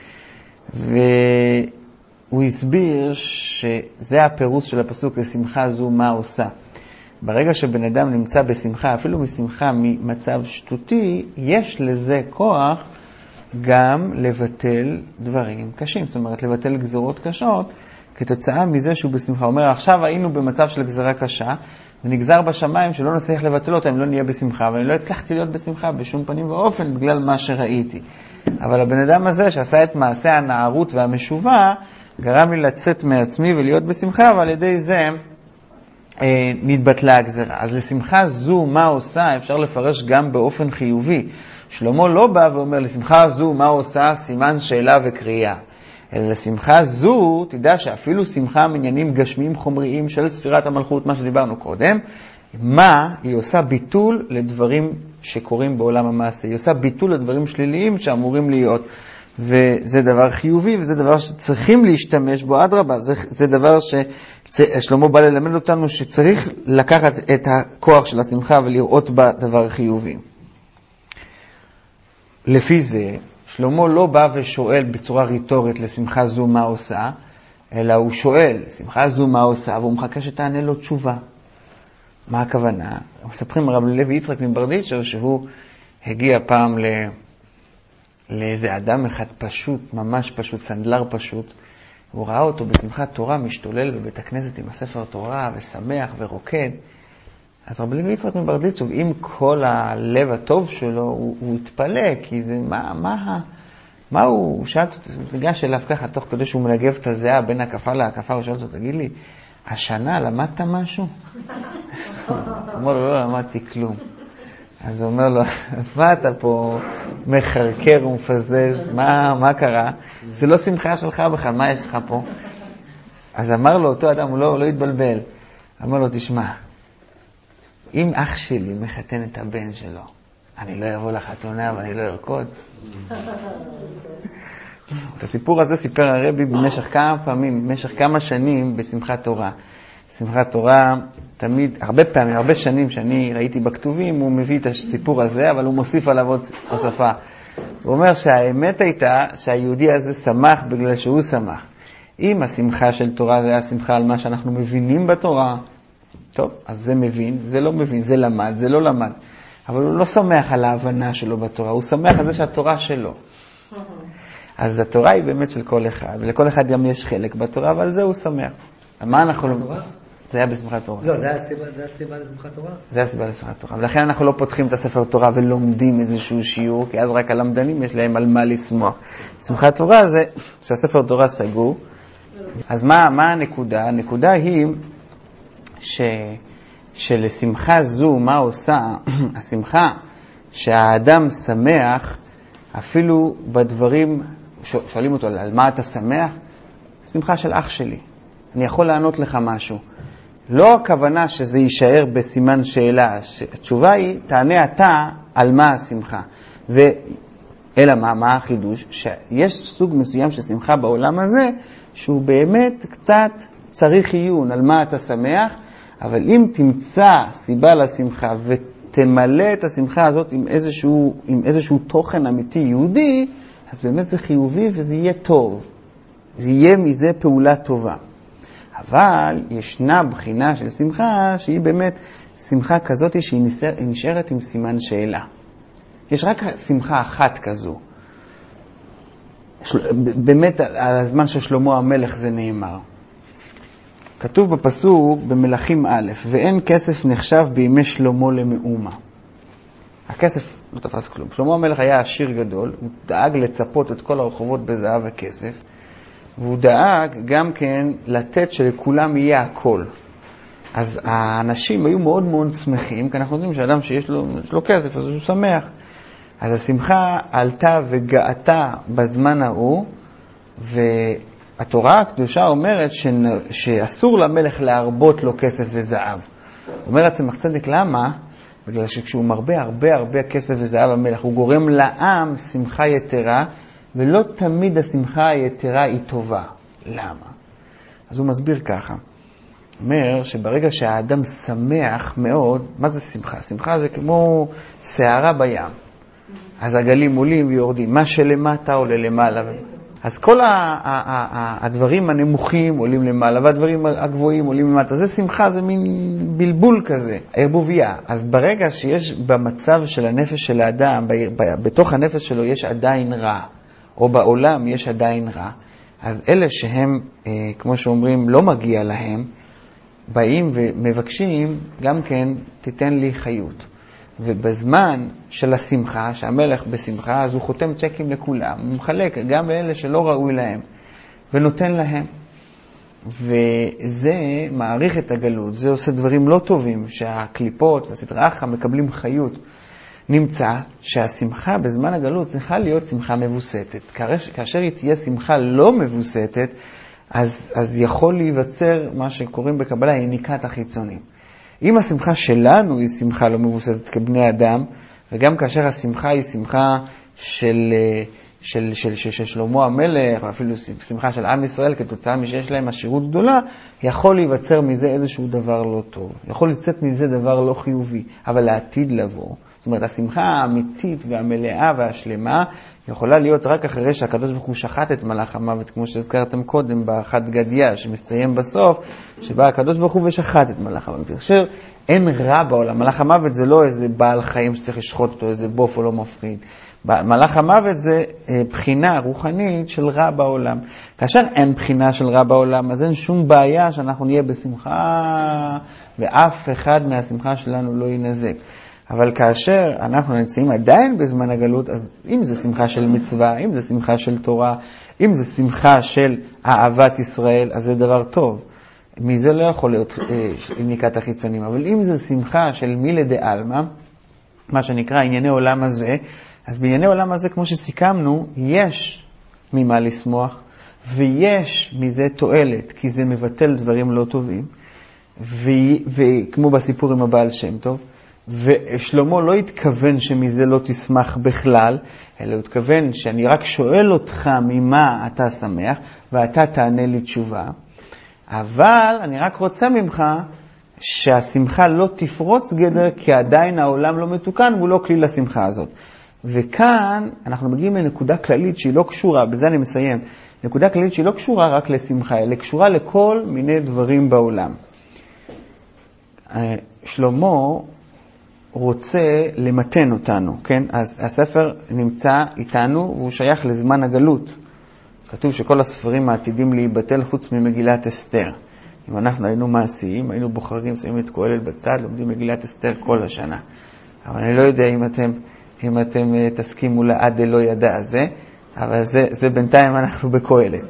והוא הסביר שזה הפירוש של הפסוק, לשמחה זו מה עושה. ברגע שבן אדם נמצא בשמחה, אפילו משמחה ממצב שטותי, יש לזה כוח גם לבטל דברים קשים. זאת אומרת, לבטל גזרות קשות, כתוצאה מזה שהוא בשמחה. הוא אומר, עכשיו היינו במצב של גזרה קשה, ונגזר בשמיים שלא נצליח לבטל אותה אם לא נהיה בשמחה, ואני לא הצלחתי להיות בשמחה בשום פנים ואופן בגלל מה שראיתי. אבל הבן אדם הזה שעשה את מעשה הנערות והמשובה, גרם לי לצאת מעצמי ולהיות בשמחה, ועל ידי זה אה, נתבטלה הגזרה. אז לשמחה זו מה עושה אפשר לפרש גם באופן חיובי. שלמה לא בא ואומר לשמחה זו מה עושה סימן שאלה וקריאה. אלא לשמחה זו, תדע שאפילו שמחה מעניינים גשמיים חומריים של ספירת המלכות, מה שדיברנו קודם, מה היא עושה ביטול לדברים שקורים בעולם המעשה. היא עושה ביטול לדברים שליליים שאמורים להיות. וזה דבר חיובי, וזה דבר שצריכים להשתמש בו. אדרבה, זה, זה דבר ששלמה בא ללמד אותנו שצריך לקחת את הכוח של השמחה ולראות בה דבר חיובי. לפי זה, שלמה לא בא ושואל בצורה ריטורית לשמחה זו מה עושה, אלא הוא שואל, שמחה זו מה עושה, והוא מחכה שתענה לו תשובה. מה הכוונה? מספרים הרב לוי יצחק מברדיצ'ר שהוא הגיע פעם ל... לאיזה אדם אחד פשוט, ממש פשוט, סנדלר פשוט. הוא ראה אותו בשמחת תורה משתולל בבית הכנסת עם הספר תורה ושמח ורוקד. אז רב לוי יצחק מברדיצ'ר, עם כל הלב הטוב שלו, הוא, הוא התפלא, כי זה, מה, מה, מה הוא, הוא שאל אותו, ניגש אליו ככה, תוך כדי שהוא מנגב את הזיעה בין הקפה להקפה, הוא שאל אותו, תגיד לי, השנה למדת משהו? הוא אומר לו, לא למדתי כלום. אז הוא אומר לו, אז מה אתה פה מחרקר ומפזז? מה, מה קרה? זה לא שמחה שלך בכלל, מה יש לך פה? אז אמר לו, אותו אדם, הוא לא, הוא לא התבלבל. אמר לו, תשמע, אם אח שלי מחתן את הבן שלו, אני לא אבוא לחתונה ואני לא ארקוד. את הסיפור הזה סיפר הרבי במשך כמה פעמים, במשך כמה שנים בשמחת תורה. שמחת תורה, תמיד, הרבה פעמים, הרבה שנים שאני ראיתי בכתובים, הוא מביא את הסיפור הזה, אבל הוא מוסיף עליו עוד הוספה. הוא אומר שהאמת הייתה שהיהודי הזה שמח בגלל שהוא שמח. אם השמחה של תורה זה היה שמחה על מה שאנחנו מבינים בתורה, טוב, אז זה מבין, זה לא מבין, זה למד, זה לא למד. אבל הוא לא שמח על ההבנה שלו בתורה, הוא שמח על זה שהתורה שלו. אז התורה היא באמת של כל אחד, ולכל אחד גם יש חלק בתורה, אבל זה הוא שמח. מה אנחנו לא... זה היה בשמחת תורה. לא, זה הסיבה לשמחת תורה? זה הסיבה לשמחת תורה. ולכן אנחנו לא פותחים את הספר תורה ולומדים איזשהו שיעור, כי אז רק הלמדנים יש להם על מה לשמוח. שמחת תורה זה שהספר תורה סגור. אז מה, מה הנקודה? הנקודה היא ש, שלשמחה זו, מה עושה? השמחה שהאדם שמח, אפילו בדברים, שואלים אותו, על מה אתה שמח? שמחה של אח שלי. אני יכול לענות לך משהו. לא הכוונה שזה יישאר בסימן שאלה. התשובה היא, תענה אתה על מה השמחה. ו... אלא מה, מה החידוש? שיש סוג מסוים של שמחה בעולם הזה, שהוא באמת קצת צריך עיון על מה אתה שמח, אבל אם תמצא סיבה לשמחה ותמלא את השמחה הזאת עם איזשהו, עם איזשהו תוכן אמיתי יהודי, אז באמת זה חיובי וזה יהיה טוב. זה יהיה מזה פעולה טובה. אבל ישנה בחינה של שמחה שהיא באמת שמחה כזאת שהיא נשארת עם סימן שאלה. יש רק שמחה אחת כזו. באמת על הזמן של שלמה המלך זה נאמר. כתוב בפסוק במלכים א', ואין כסף נחשב בימי שלמה למאומה. הכסף לא תפס כלום. שלמה המלך היה עשיר גדול, הוא דאג לצפות את כל הרחובות בזהב וכסף, והוא דאג גם כן לתת שלכולם יהיה הכל. אז האנשים היו מאוד מאוד שמחים, כי אנחנו יודעים שאדם שיש לו, יש לו כסף, אז הוא שמח. אז השמחה עלתה וגאתה בזמן ההוא, והתורה הקדושה אומרת ש... שאסור למלך להרבות לו כסף וזהב. אומרת צמח צדק, למה? בגלל שכשהוא מרבה הרבה הרבה כסף וזהב המלך, הוא גורם לעם שמחה יתרה, ולא תמיד השמחה היתרה היא טובה. למה? אז הוא מסביר ככה. אומר שברגע שהאדם שמח מאוד, מה זה שמחה? שמחה זה כמו שערה בים. אז הגלים עולים ויורדים. מה שלמטה עולה למעלה. אז כל ה- ה- ה- הדברים הנמוכים עולים למעלה, והדברים הגבוהים עולים למטה. זה שמחה, זה מין בלבול כזה, ערבוביה. אז ברגע שיש במצב של הנפש של האדם, בתוך הנפש שלו יש עדיין רע, או בעולם יש עדיין רע, אז אלה שהם, כמו שאומרים, לא מגיע להם, באים ומבקשים, גם כן, תיתן לי חיות. ובזמן של השמחה, שהמלך בשמחה, אז הוא חותם צ'קים לכולם, הוא מחלק גם לאלה שלא ראוי להם, ונותן להם. וזה מעריך את הגלות, זה עושה דברים לא טובים, שהקליפות והסטרא אחרא מקבלים חיות. נמצא שהשמחה בזמן הגלות צריכה להיות שמחה מבוסתת. כאשר היא תהיה שמחה לא מבוסתת, אז, אז יכול להיווצר מה שקוראים בקבלה יניקת החיצונים. אם השמחה שלנו היא שמחה לא מבוסתת כבני אדם, וגם כאשר השמחה היא שמחה של, של, של, של, של שלמה המלך, ואפילו שמחה של עם ישראל כתוצאה משיש להם עשירות גדולה, יכול להיווצר מזה איזשהו דבר לא טוב. יכול לצאת מזה דבר לא חיובי, אבל לעתיד לבוא. זאת אומרת, השמחה האמיתית והמלאה והשלמה יכולה להיות רק אחרי שהקדוש ברוך הוא שחט את מלאך המוות, כמו שהזכרתם קודם באחד גדיה, שמסתיים בסוף, שבא הקדוש ברוך הוא ושחט את מלאך המוות. עכשיו, אין רע בעולם. מלאך המוות זה לא איזה בעל חיים שצריך לשחוט אותו, איזה בוף או לא מפחיד. מלאך המוות זה בחינה רוחנית של רע בעולם. כאשר אין בחינה של רע בעולם, אז אין שום בעיה שאנחנו נהיה בשמחה, ואף אחד מהשמחה שלנו לא ינזק. אבל כאשר אנחנו נמצאים עדיין בזמן הגלות, אז אם זה שמחה של מצווה, אם זה שמחה של תורה, אם זה שמחה של אהבת ישראל, אז זה דבר טוב. מזה לא יכול להיות אה, ניקת החיצונים. אבל אם זה שמחה של מילה דעלמא, מה שנקרא ענייני עולם הזה, אז בענייני עולם הזה, כמו שסיכמנו, יש ממה לשמוח, ויש מזה תועלת, כי זה מבטל דברים לא טובים, ו- וכמו בסיפור עם הבעל שם טוב, ושלמה לא התכוון שמזה לא תשמח בכלל, אלא הוא התכוון שאני רק שואל אותך ממה אתה שמח, ואתה תענה לי תשובה. אבל אני רק רוצה ממך שהשמחה לא תפרוץ גדר, כי עדיין העולם לא מתוקן, והוא לא כלי לשמחה הזאת. וכאן אנחנו מגיעים לנקודה כללית שהיא לא קשורה, בזה אני מסיים, נקודה כללית שהיא לא קשורה רק לשמחה, אלא קשורה לכל מיני דברים בעולם. שלמה רוצה למתן אותנו, כן? אז הספר נמצא איתנו והוא שייך לזמן הגלות. כתוב שכל הספרים העתידים להיבטל חוץ ממגילת אסתר. אם אנחנו היינו מעשיים, היינו בוחרים, שמים את קהלת בצד, לומדים מגילת אסתר כל השנה. אבל אני לא יודע אם אתם, אם אתם תסכימו לעד לא ידע הזה, אבל זה, זה בינתיים אנחנו בקהלת.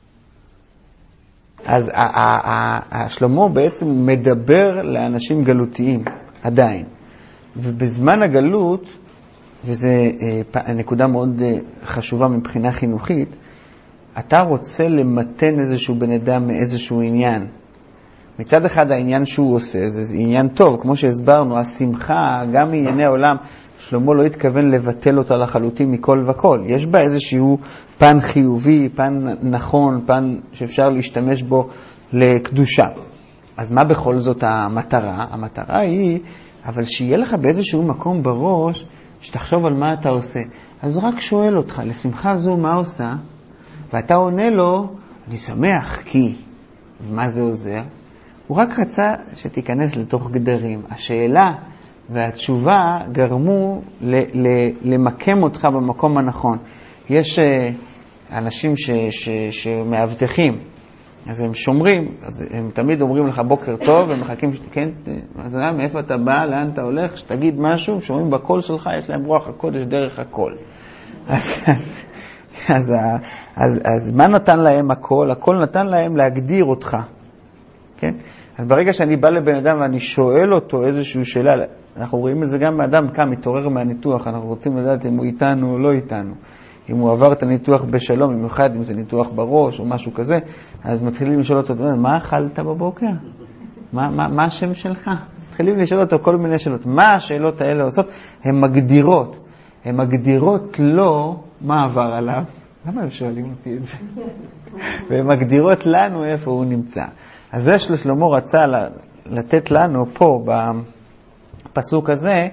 אז השלמה בעצם מדבר לאנשים גלותיים, עדיין. ובזמן הגלות, וזו נקודה מאוד חשובה מבחינה חינוכית, אתה רוצה למתן איזשהו בן אדם מאיזשהו עניין, מצד אחד העניין שהוא עושה, זה עניין טוב, כמו שהסברנו, השמחה, גם מענייני העולם, שלמה לא התכוון לבטל אותה לחלוטין מכל וכל. יש בה איזשהו פן חיובי, פן נכון, פן שאפשר להשתמש בו לקדושה. אז מה בכל זאת המטרה? המטרה היא, אבל שיהיה לך באיזשהו מקום בראש, שתחשוב על מה אתה עושה. אז הוא רק שואל אותך, לשמחה זו מה עושה? ואתה עונה לו, אני שמח כי, ומה זה עוזר? הוא רק רצה שתיכנס לתוך גדרים. השאלה והתשובה גרמו ל- ל- למקם אותך במקום הנכון. יש uh, אנשים ש- ש- שמאבטחים, אז הם שומרים, אז הם תמיד אומרים לך בוקר טוב, הם מחכים שתכן, אז מאיפה אתה בא, לאן אתה הולך, שתגיד משהו, שומעים בקול שלך, יש להם רוח הקודש דרך הקול. אז, אז, אז, אז, אז מה נתן להם הקול? הקול נתן להם להגדיר אותך. כן? אז ברגע שאני בא לבן אדם ואני שואל אותו איזושהי שאלה, אנחנו רואים את זה גם באדם קם, מתעורר מהניתוח, אנחנו רוצים לדעת אם הוא איתנו או לא איתנו. אם הוא עבר את הניתוח בשלום, במיוחד אם זה ניתוח בראש או משהו כזה, אז מתחילים לשאול אותו, מה אכלת בבוקר? מה, מה, מה השם שלך? מתחילים לשאול אותו כל מיני שאלות. מה השאלות האלה עושות? הן מגדירות. הן מגדירות לו מה עבר עליו. למה הם שואלים אותי את זה? והן מגדירות לנו איפה הוא נמצא. אז זה שלמה רצה לתת לנו פה בפסוק הזה,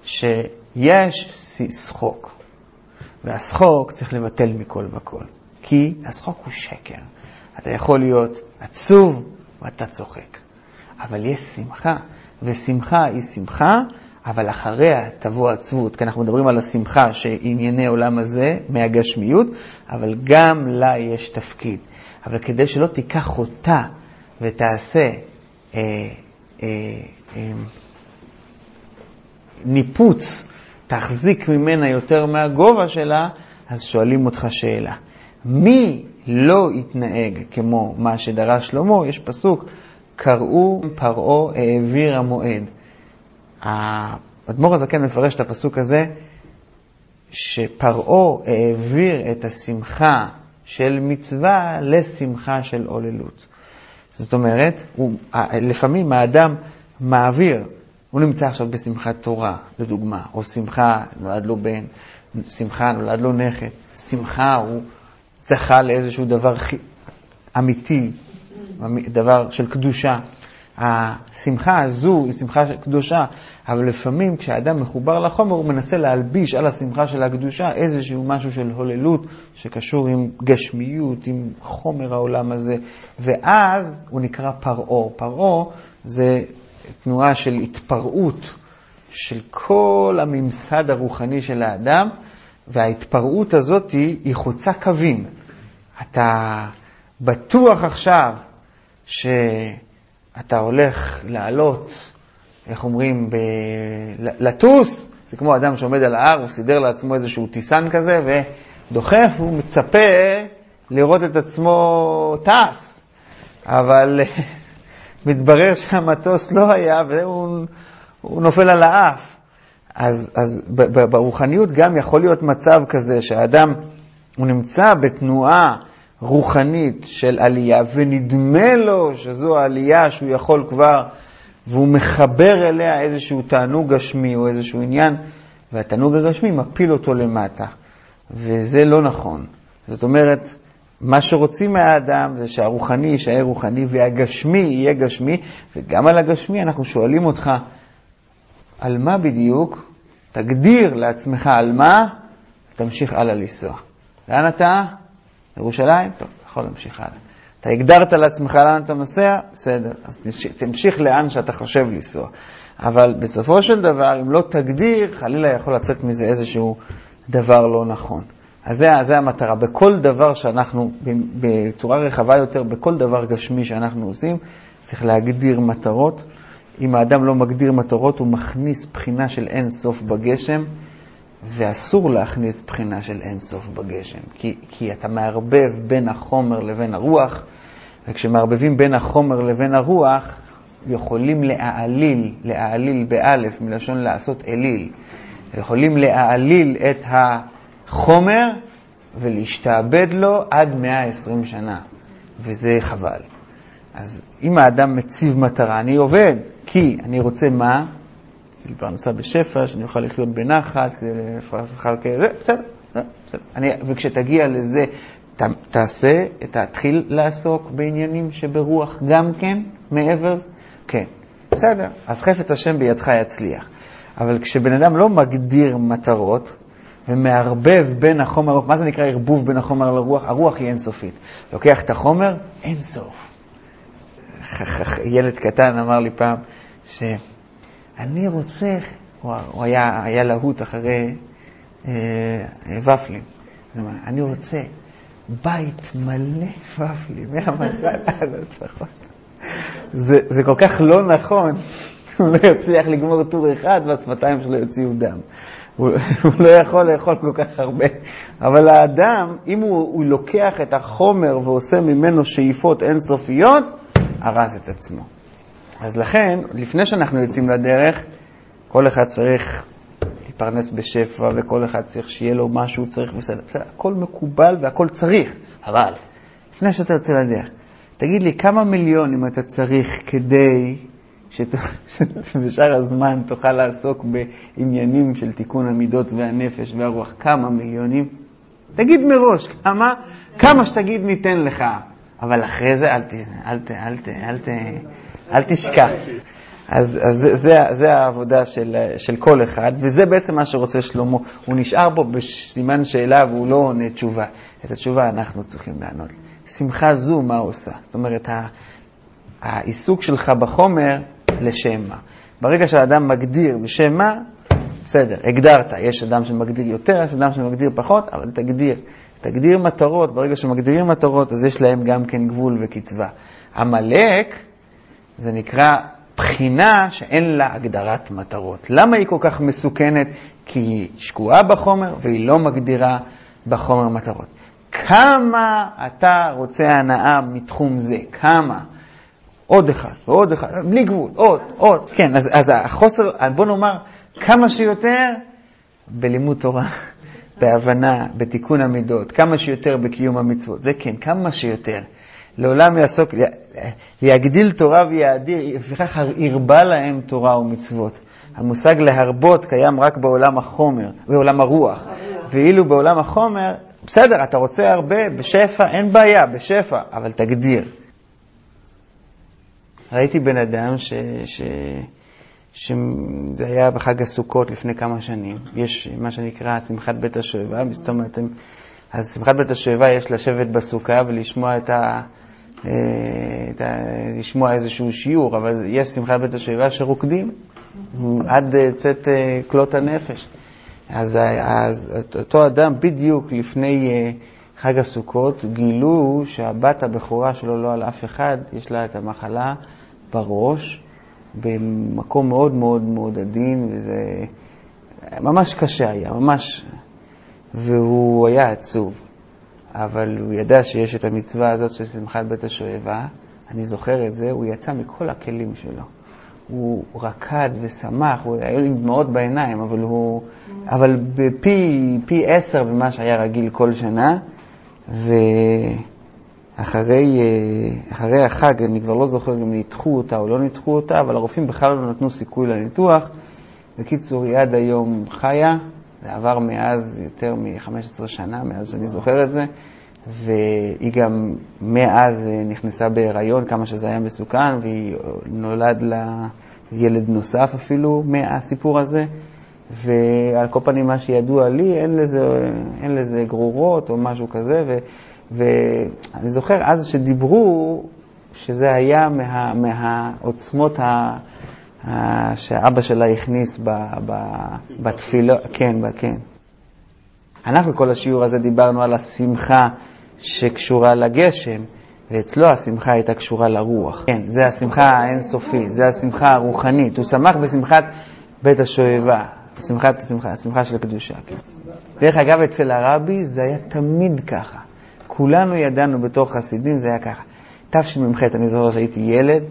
שיש שחוק. והשחוק צריך לבטל מכל וכל. כי השחוק הוא שקר. אתה יכול להיות עצוב ואתה צוחק. אבל יש שמחה, ושמחה היא שמחה, אבל אחריה תבוא עצבות. כי אנחנו מדברים על השמחה שענייני עולם הזה מהגשמיות, אבל גם לה יש תפקיד. אבל כדי שלא תיקח אותה ותעשה אה, אה, אה, ניפוץ, תחזיק ממנה יותר מהגובה שלה, אז שואלים אותך שאלה. מי לא יתנהג כמו מה שדרש שלמה? יש פסוק, קראו פרעה העביר המועד. האדמו"ר הזקן מפרש את הפסוק הזה, שפרעה העביר את השמחה של מצווה לשמחה של עוללות. זאת אומרת, הוא, לפעמים האדם מעביר, הוא נמצא עכשיו בשמחת תורה, לדוגמה, או שמחה, נולד לו בן, שמחה, נולד לו נכד, שמחה, הוא זכה לאיזשהו דבר אמיתי, דבר של קדושה. השמחה הזו היא שמחה של קדושה, אבל לפעמים כשהאדם מחובר לחומר, הוא מנסה להלביש על השמחה של הקדושה איזשהו משהו של הוללות, שקשור עם גשמיות, עם חומר העולם הזה, ואז הוא נקרא פרעה. פרעה זה תנועה של התפרעות של כל הממסד הרוחני של האדם, וההתפרעות הזאת היא, היא חוצה קווים. אתה בטוח עכשיו שאתה הולך לעלות, איך אומרים, ב... לטוס, זה כמו אדם שעומד על ההר, הוא סידר לעצמו איזשהו טיסן כזה, ודוחף, הוא מצפה לראות את עצמו טס. אבל מתברר שהמטוס לא היה, והוא הוא נופל על האף. אז, אז ברוחניות גם יכול להיות מצב כזה, שהאדם הוא נמצא בתנועה רוחנית של עלייה, ונדמה לו שזו העלייה שהוא יכול כבר, והוא מחבר אליה איזשהו תענוג גשמי או איזשהו עניין, והתענוג הגשמי מפיל אותו למטה. וזה לא נכון. זאת אומרת, מה שרוצים מהאדם זה שהרוחני יישאר רוחני, והגשמי יהיה גשמי, וגם על הגשמי אנחנו שואלים אותך, על מה בדיוק? תגדיר לעצמך על מה, תמשיך הלאה לנסוע. לאן אתה? ירושלים? טוב, יכול להמשיך הלאה. אתה הגדרת לעצמך לאן אתה נוסע? בסדר, אז תמשיך, תמשיך לאן שאתה חושב לנסוע. אבל בסופו של דבר, אם לא תגדיר, חלילה יכול לצאת מזה איזשהו דבר לא נכון. אז זה, זה המטרה. בכל דבר שאנחנו, בצורה רחבה יותר, בכל דבר גשמי שאנחנו עושים, צריך להגדיר מטרות. אם האדם לא מגדיר מטרות, הוא מכניס בחינה של אין סוף בגשם, ואסור להכניס בחינה של אין סוף בגשם. כי, כי אתה מערבב בין החומר לבין הרוח, וכשמערבבים בין החומר לבין הרוח, יכולים להעליל, להעליל באלף, מלשון לעשות אליל. יכולים להעליל את החומר ולהשתעבד לו עד מאה ועשרים שנה. וזה חבל. אז אם האדם מציב מטרה, אני עובד, כי אני רוצה מה? כי פרנסה בשפע, שאני אוכל לחיות בנחת, כדי לאכל כזה, בסדר, בסדר. אני, וכשתגיע לזה, ת, תעשה, תתחיל לעסוק בעניינים שברוח גם כן, מעבר, כן, בסדר. אז חפץ השם בידך יצליח. אבל כשבן אדם לא מגדיר מטרות, ומערבב בין החומר, מה זה נקרא ערבוב בין החומר לרוח? הרוח היא אינסופית. לוקח את החומר, אינסוף. ילד קטן אמר לי פעם, שאני רוצה, הוא היה, היה להוט אחרי אה, ופלים. אני רוצה בית מלא ופלים, מהמסע לעלות נכון. זה, זה כל כך לא נכון, הוא לא יצליח לגמור טור אחד והשפתיים שלו יוציאו דם. הוא, הוא לא יכול לאכול כל כך הרבה. אבל האדם, אם הוא, הוא לוקח את החומר ועושה ממנו שאיפות אינסופיות, הרס את עצמו. אז לכן, לפני שאנחנו יוצאים לדרך, כל אחד צריך להתפרנס בשפע, וכל אחד צריך שיהיה לו משהו, צריך בסדר. בסדר, הכל מקובל והכל צריך. אבל, לפני שאתה יוצא לדרך, תגיד לי כמה מיליונים אתה צריך כדי שבשאר הזמן תוכל לעסוק בעניינים של תיקון המידות והנפש והרוח. כמה מיליונים? תגיד מראש, כמה, כמה שתגיד ניתן לך. אבל אחרי זה אל ת, אל ת, אל ת, אל ת, אל תשכח. אז, אז זה, זה, זה העבודה של, של כל אחד, וזה בעצם מה שרוצה שלמה. הוא נשאר פה בסימן שאלה והוא לא עונה תשובה. את התשובה אנחנו צריכים לענות. שמחה זו מה עושה? זאת אומרת, העיסוק שלך בחומר לשם מה. ברגע שהאדם מגדיר בשם מה, בסדר, הגדרת. יש אדם שמגדיר יותר, יש אדם שמגדיר פחות, אבל תגדיר. תגדיר מטרות. ברגע שמגדירים מטרות, אז יש להם גם כן גבול וקצבה. המלאק, זה נקרא בחינה שאין לה הגדרת מטרות. למה היא כל כך מסוכנת? כי היא שקועה בחומר והיא לא מגדירה בחומר מטרות. כמה אתה רוצה הנאה מתחום זה? כמה? עוד אחד ועוד אחד, בלי גבול, עוד, עוד. כן, אז, אז החוסר, בוא נאמר, כמה שיותר בלימוד תורה, בהבנה, בתיקון המידות, כמה שיותר בקיום המצוות. זה כן, כמה שיותר. לעולם יעסוק, יגדיל תורה ויאדיר, וכך הרבה להם תורה ומצוות. המושג להרבות קיים רק בעולם החומר, בעולם הרוח. ואילו בעולם החומר, בסדר, אתה רוצה הרבה, בשפע, אין בעיה, בשפע, אבל תגדיר. ראיתי בן אדם ש... ש... שזה היה בחג הסוכות לפני כמה שנים. יש מה שנקרא שמחת בית השואבה, זאת אומרת, אז שמחת בית השואבה יש לשבת בסוכה ולשמוע את ה... את ה... לשמוע איזשהו שיעור, אבל יש שמחת בית השואבה שרוקדים עד צאת כלות הנפש. אז, אז אותו אדם בדיוק לפני חג הסוכות גילו שהבת הבכורה שלו לא על אף אחד, יש לה את המחלה בראש, במקום מאוד מאוד מאוד עדין, וזה ממש קשה היה, ממש, והוא היה עצוב. אבל הוא ידע שיש את המצווה הזאת של שמחת בית השואבה, אני זוכר את זה, הוא יצא מכל הכלים שלו. הוא רקד ושמח, הוא היה לו דמעות בעיניים, אבל הוא, אבל בפי, פי עשר במה שהיה רגיל כל שנה, ואחרי אחרי החג, אני כבר לא זוכר אם ניתחו אותה או לא ניתחו אותה, אבל הרופאים בכלל לא נתנו סיכוי לניתוח. בקיצור, היא עד היום חיה, זה עבר מאז יותר מ-חמש עשרה שנה, מאז שאני זוכר את זה, והיא גם מאז נכנסה בהיריון, כמה שזה היה מסוכן, והיא נולד לה ילד נוסף אפילו מהסיפור הזה, ועל כל פנים מה שידוע לי, אין לזה, אין לזה גרורות או משהו כזה, ו, ואני זוכר אז שדיברו שזה היה מה, מהעוצמות ה... שאבא שלה הכניס ב, ב, בתפילה, כן, כן. אנחנו כל השיעור הזה דיברנו על השמחה שקשורה לגשם, ואצלו השמחה הייתה קשורה לרוח. כן, זה השמחה האינסופית, זה השמחה הרוחנית. הוא שמח בשמחת בית השואבה, בשמחת השמחה, השמחה של הקדושה. כן. דרך אגב, אצל הרבי זה היה תמיד ככה. כולנו ידענו בתוך חסידים, זה היה ככה. תשמ"ח, אני זוכר שהייתי ילד,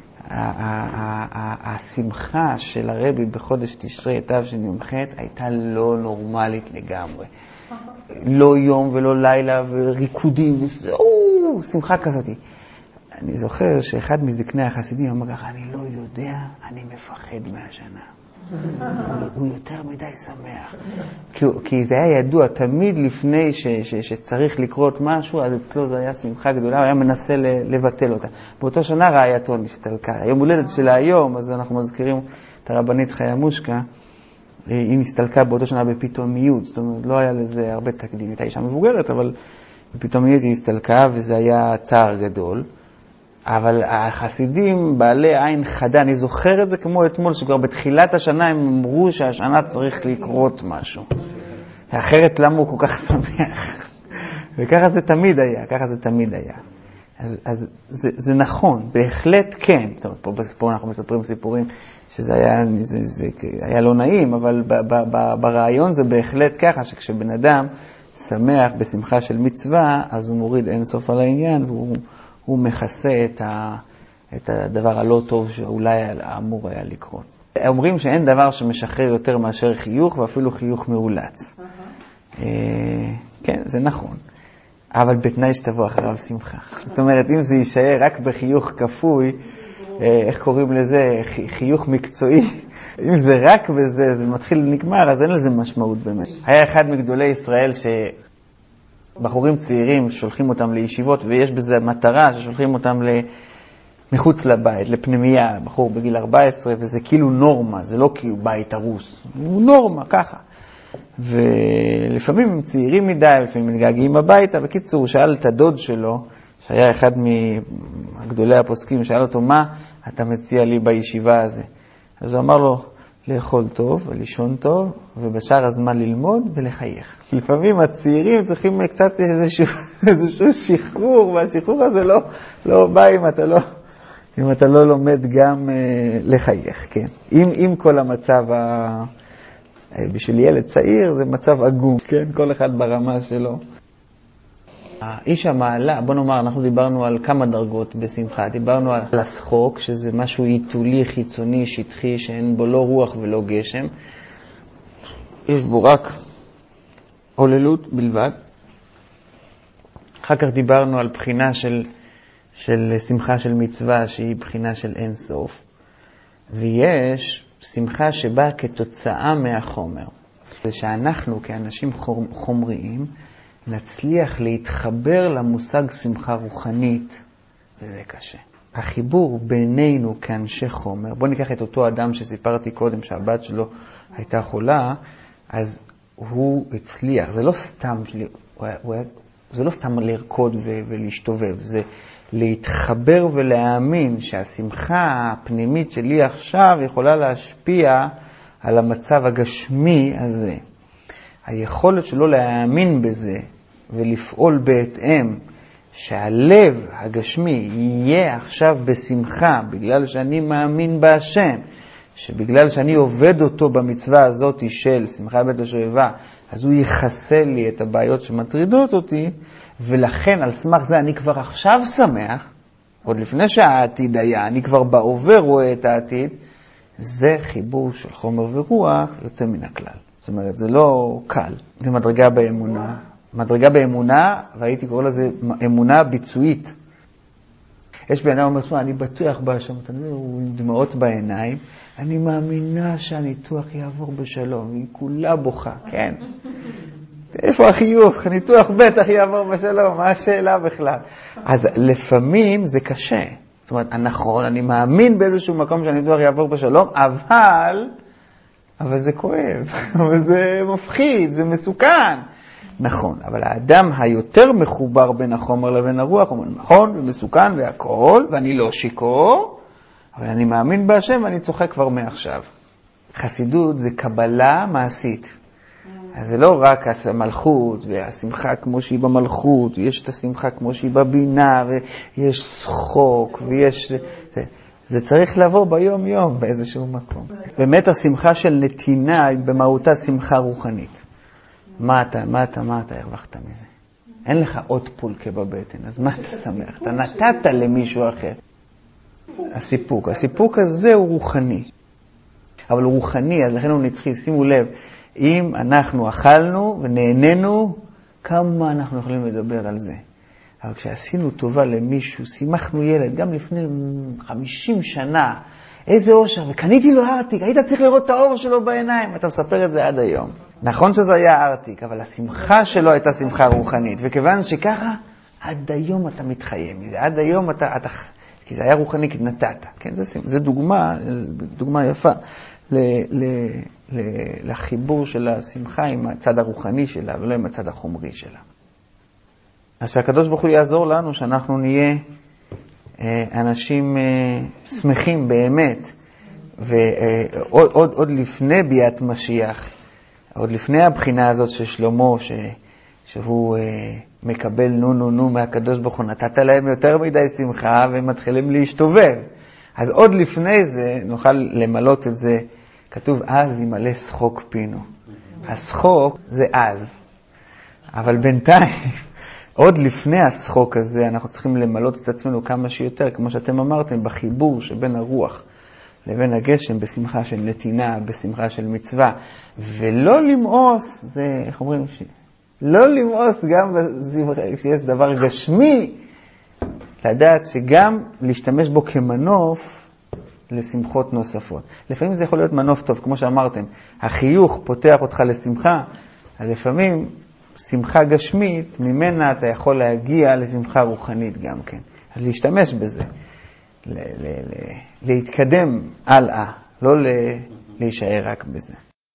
השמחה של הרבי בחודש תשרי תשמ"ח הייתה לא נורמלית לגמרי. לא יום ולא לילה וריקודים, וזהו, שמחה כזאת. אני זוכר שאחד מזקני החסידים אמר ככה, אני לא יודע, אני מפחד מהשנה. הוא, הוא יותר מדי שמח. כי, כי זה היה ידוע, תמיד לפני ש, ש, שצריך לקרות משהו, אז אצלו זה היה שמחה גדולה, הוא היה מנסה לבטל אותה. באותו שנה רעייתו נסתלקה. היום הולדת שלה היום, אז אנחנו מזכירים את הרבנית חיה מושקה, היא נסתלקה באותו שנה בפתאומיות, זאת אומרת, לא היה לזה הרבה תקדים. הייתה אישה מבוגרת, אבל בפתאומיות היא הסתלקה, וזה היה צער גדול. אבל החסידים, בעלי עין חדה, אני זוכר את זה כמו אתמול, שכבר בתחילת השנה הם אמרו שהשנה צריך לקרות משהו. אחרת למה הוא כל כך שמח? וככה זה תמיד היה, ככה זה תמיד היה. אז, אז זה, זה נכון, בהחלט כן. זאת אומרת, פה בסיפור אנחנו מספרים סיפורים שזה היה, זה, זה היה לא נעים, אבל ב, ב, ב, ברעיון זה בהחלט ככה, שכשבן אדם שמח בשמחה של מצווה, אז הוא מוריד אין סוף על העניין, והוא הוא מכסה את, ה, את הדבר הלא טוב שאולי אמור היה לקרות. אומרים שאין דבר שמשחרר יותר מאשר חיוך, ואפילו חיוך מאולץ. Uh-huh. כן, זה נכון. אבל בתנאי שתבוא אחריו שמחה. זאת אומרת, אם זה יישאר רק בחיוך כפוי, איך קוראים לזה? חיוך מקצועי. אם זה רק בזה, זה מתחיל נגמר, אז אין לזה משמעות באמת. היה אחד מגדולי ישראל שבחורים צעירים שולחים אותם לישיבות, ויש בזה מטרה ששולחים אותם מחוץ לבית, לפנימייה, בחור בגיל ארבע עשרה, וזה כאילו נורמה, זה לא כאילו בית הרוס, הוא נורמה, ככה. ולפעמים הם צעירים מדי, לפעמים מתגעגעים הביתה. בקיצור, הוא שאל את הדוד שלו, שהיה אחד מגדולי הפוסקים, שאל אותו, מה אתה מציע לי בישיבה הזה? אז הוא אמר לו, לאכול טוב ולישון טוב, ובשאר הזמן ללמוד ולחייך. לפעמים הצעירים צריכים קצת איזשהו, איזשהו שחרור, והשחרור הזה לא, לא בא אם אתה לא, אם אתה לא לומד גם אה, לחייך, כן. עם, עם כל המצב ה... בשביל ילד צעיר זה מצב עגום, כן? כל אחד ברמה שלו. האיש המעלה, בוא נאמר, אנחנו דיברנו על כמה דרגות בשמחה. דיברנו על השחוק, שזה משהו עיתולי, חיצוני, שטחי, שאין בו לא רוח ולא גשם. יש בו רק עוללות בלבד. אחר כך דיברנו על בחינה של, של שמחה של מצווה, שהיא בחינה של אין סוף. ויש שמחה שבאה כתוצאה מהחומר. זה שאנחנו כאנשים חומריים נצליח להתחבר למושג שמחה רוחנית, וזה קשה. החיבור בינינו כאנשי חומר, בוא ניקח את אותו אדם שסיפרתי קודם שהבת שלו הייתה חולה, אז הוא הצליח, זה לא סתם, זה לא סתם לרקוד ולהשתובב, זה להתחבר ולהאמין שהשמחה הפנימית שלי עכשיו יכולה להשפיע על המצב הגשמי הזה. היכולת שלו להאמין בזה ולפעול בהתאם, שהלב הגשמי יהיה עכשיו בשמחה, בגלל שאני מאמין בהשם, שבגלל שאני עובד אותו במצווה הזאת של שמחה בית השואבה, אז הוא יחסל לי את הבעיות שמטרידות אותי, ולכן על סמך זה אני כבר עכשיו שמח, עוד לפני שהעתיד היה, אני כבר בעובר רואה את העתיד, זה חיבור של חומר ורוח יוצא מן הכלל. זאת אומרת, זה לא קל, זה מדרגה באמונה. מדרגה באמונה, והייתי קורא לזה אמונה ביצועית. יש בן אדם אומר, אני בטוח בהשם, הוא עם דמעות בעיניים, אני מאמינה שהניתוח יעבור בשלום, היא כולה בוכה, כן. איפה החיוך? הניתוח בטח יעבור בשלום, מה השאלה בכלל? אז לפעמים זה קשה. זאת אומרת, נכון, אני מאמין באיזשהו מקום שהניתוח יעבור בשלום, אבל, אבל זה כואב, אבל זה מפחיד, זה מסוכן. נכון, אבל האדם היותר מחובר בין החומר לבין הרוח, הוא אומר, נכון, ומסוכן והכל, ואני לא שיקור, אבל אני מאמין בהשם ואני צוחק כבר מעכשיו. חסידות זה קבלה מעשית. אז זה לא רק המלכות והשמחה כמו שהיא במלכות, ויש את השמחה כמו שהיא בבינה, ויש שחוק, ויש... זה, זה צריך לבוא ביום יום באיזשהו מקום. באמת השמחה של נתינה היא במהותה שמחה רוחנית. מה אתה, מה אתה, מה אתה הרווחת מזה? אין לך עוד פולקה בבטן, אז מה אתה שמח? אתה נתת למישהו אחר. הסיפוק, הסיפוק הזה הוא רוחני. אבל הוא רוחני, אז לכן הוא נצחי, שימו לב, אם אנחנו אכלנו ונהנינו, כמה אנחנו יכולים לדבר על זה? אבל כשעשינו טובה למישהו, שימחנו ילד, גם לפני חמישים שנה, איזה אושר, וקניתי לו ארטיק, היית צריך לראות את האור שלו בעיניים, אתה מספר את זה עד היום. נכון שזה היה ארטיק, אבל השמחה שלו הייתה שמחה רוחנית, וכיוון שככה, עד היום אתה מתחייב מזה, עד היום אתה, אתה כי זה היה רוחני, כי נתת. כן? זה, זה דוגמה, דוגמה יפה ל, ל, ל, לחיבור של השמחה עם הצד הרוחני שלה, ולא עם הצד החומרי שלה. אז שהקדוש ברוך הוא יעזור לנו, שאנחנו נהיה אה, אנשים אה, שמחים באמת, ועוד עוד, עוד לפני ביאת משיח, עוד לפני הבחינה הזאת של שלמה, ש, שהוא... אה, מקבל נו נו נו מהקדוש ברוך הוא, נתת להם יותר מדי שמחה והם מתחילים להשתובב. אז עוד לפני זה נוכל למלות את זה, כתוב אז ימלא שחוק פינו. השחוק זה אז, אבל בינתיים, עוד לפני השחוק הזה אנחנו צריכים למלות את עצמנו כמה שיותר, כמו שאתם אמרתם, בחיבור שבין הרוח לבין הגשם, בשמחה של נתינה, בשמחה של מצווה, ולא למאוס, זה איך אומרים ש... לא למאוס גם כשיש דבר גשמי, לדעת שגם להשתמש בו כמנוף לשמחות נוספות. לפעמים זה יכול להיות מנוף טוב, כמו שאמרתם, החיוך פותח אותך לשמחה, אז לפעמים שמחה גשמית, ממנה אתה יכול להגיע לשמחה רוחנית גם כן. אז להשתמש בזה, ל- ל- ל- להתקדם הלאה, לא ל- להישאר רק בזה.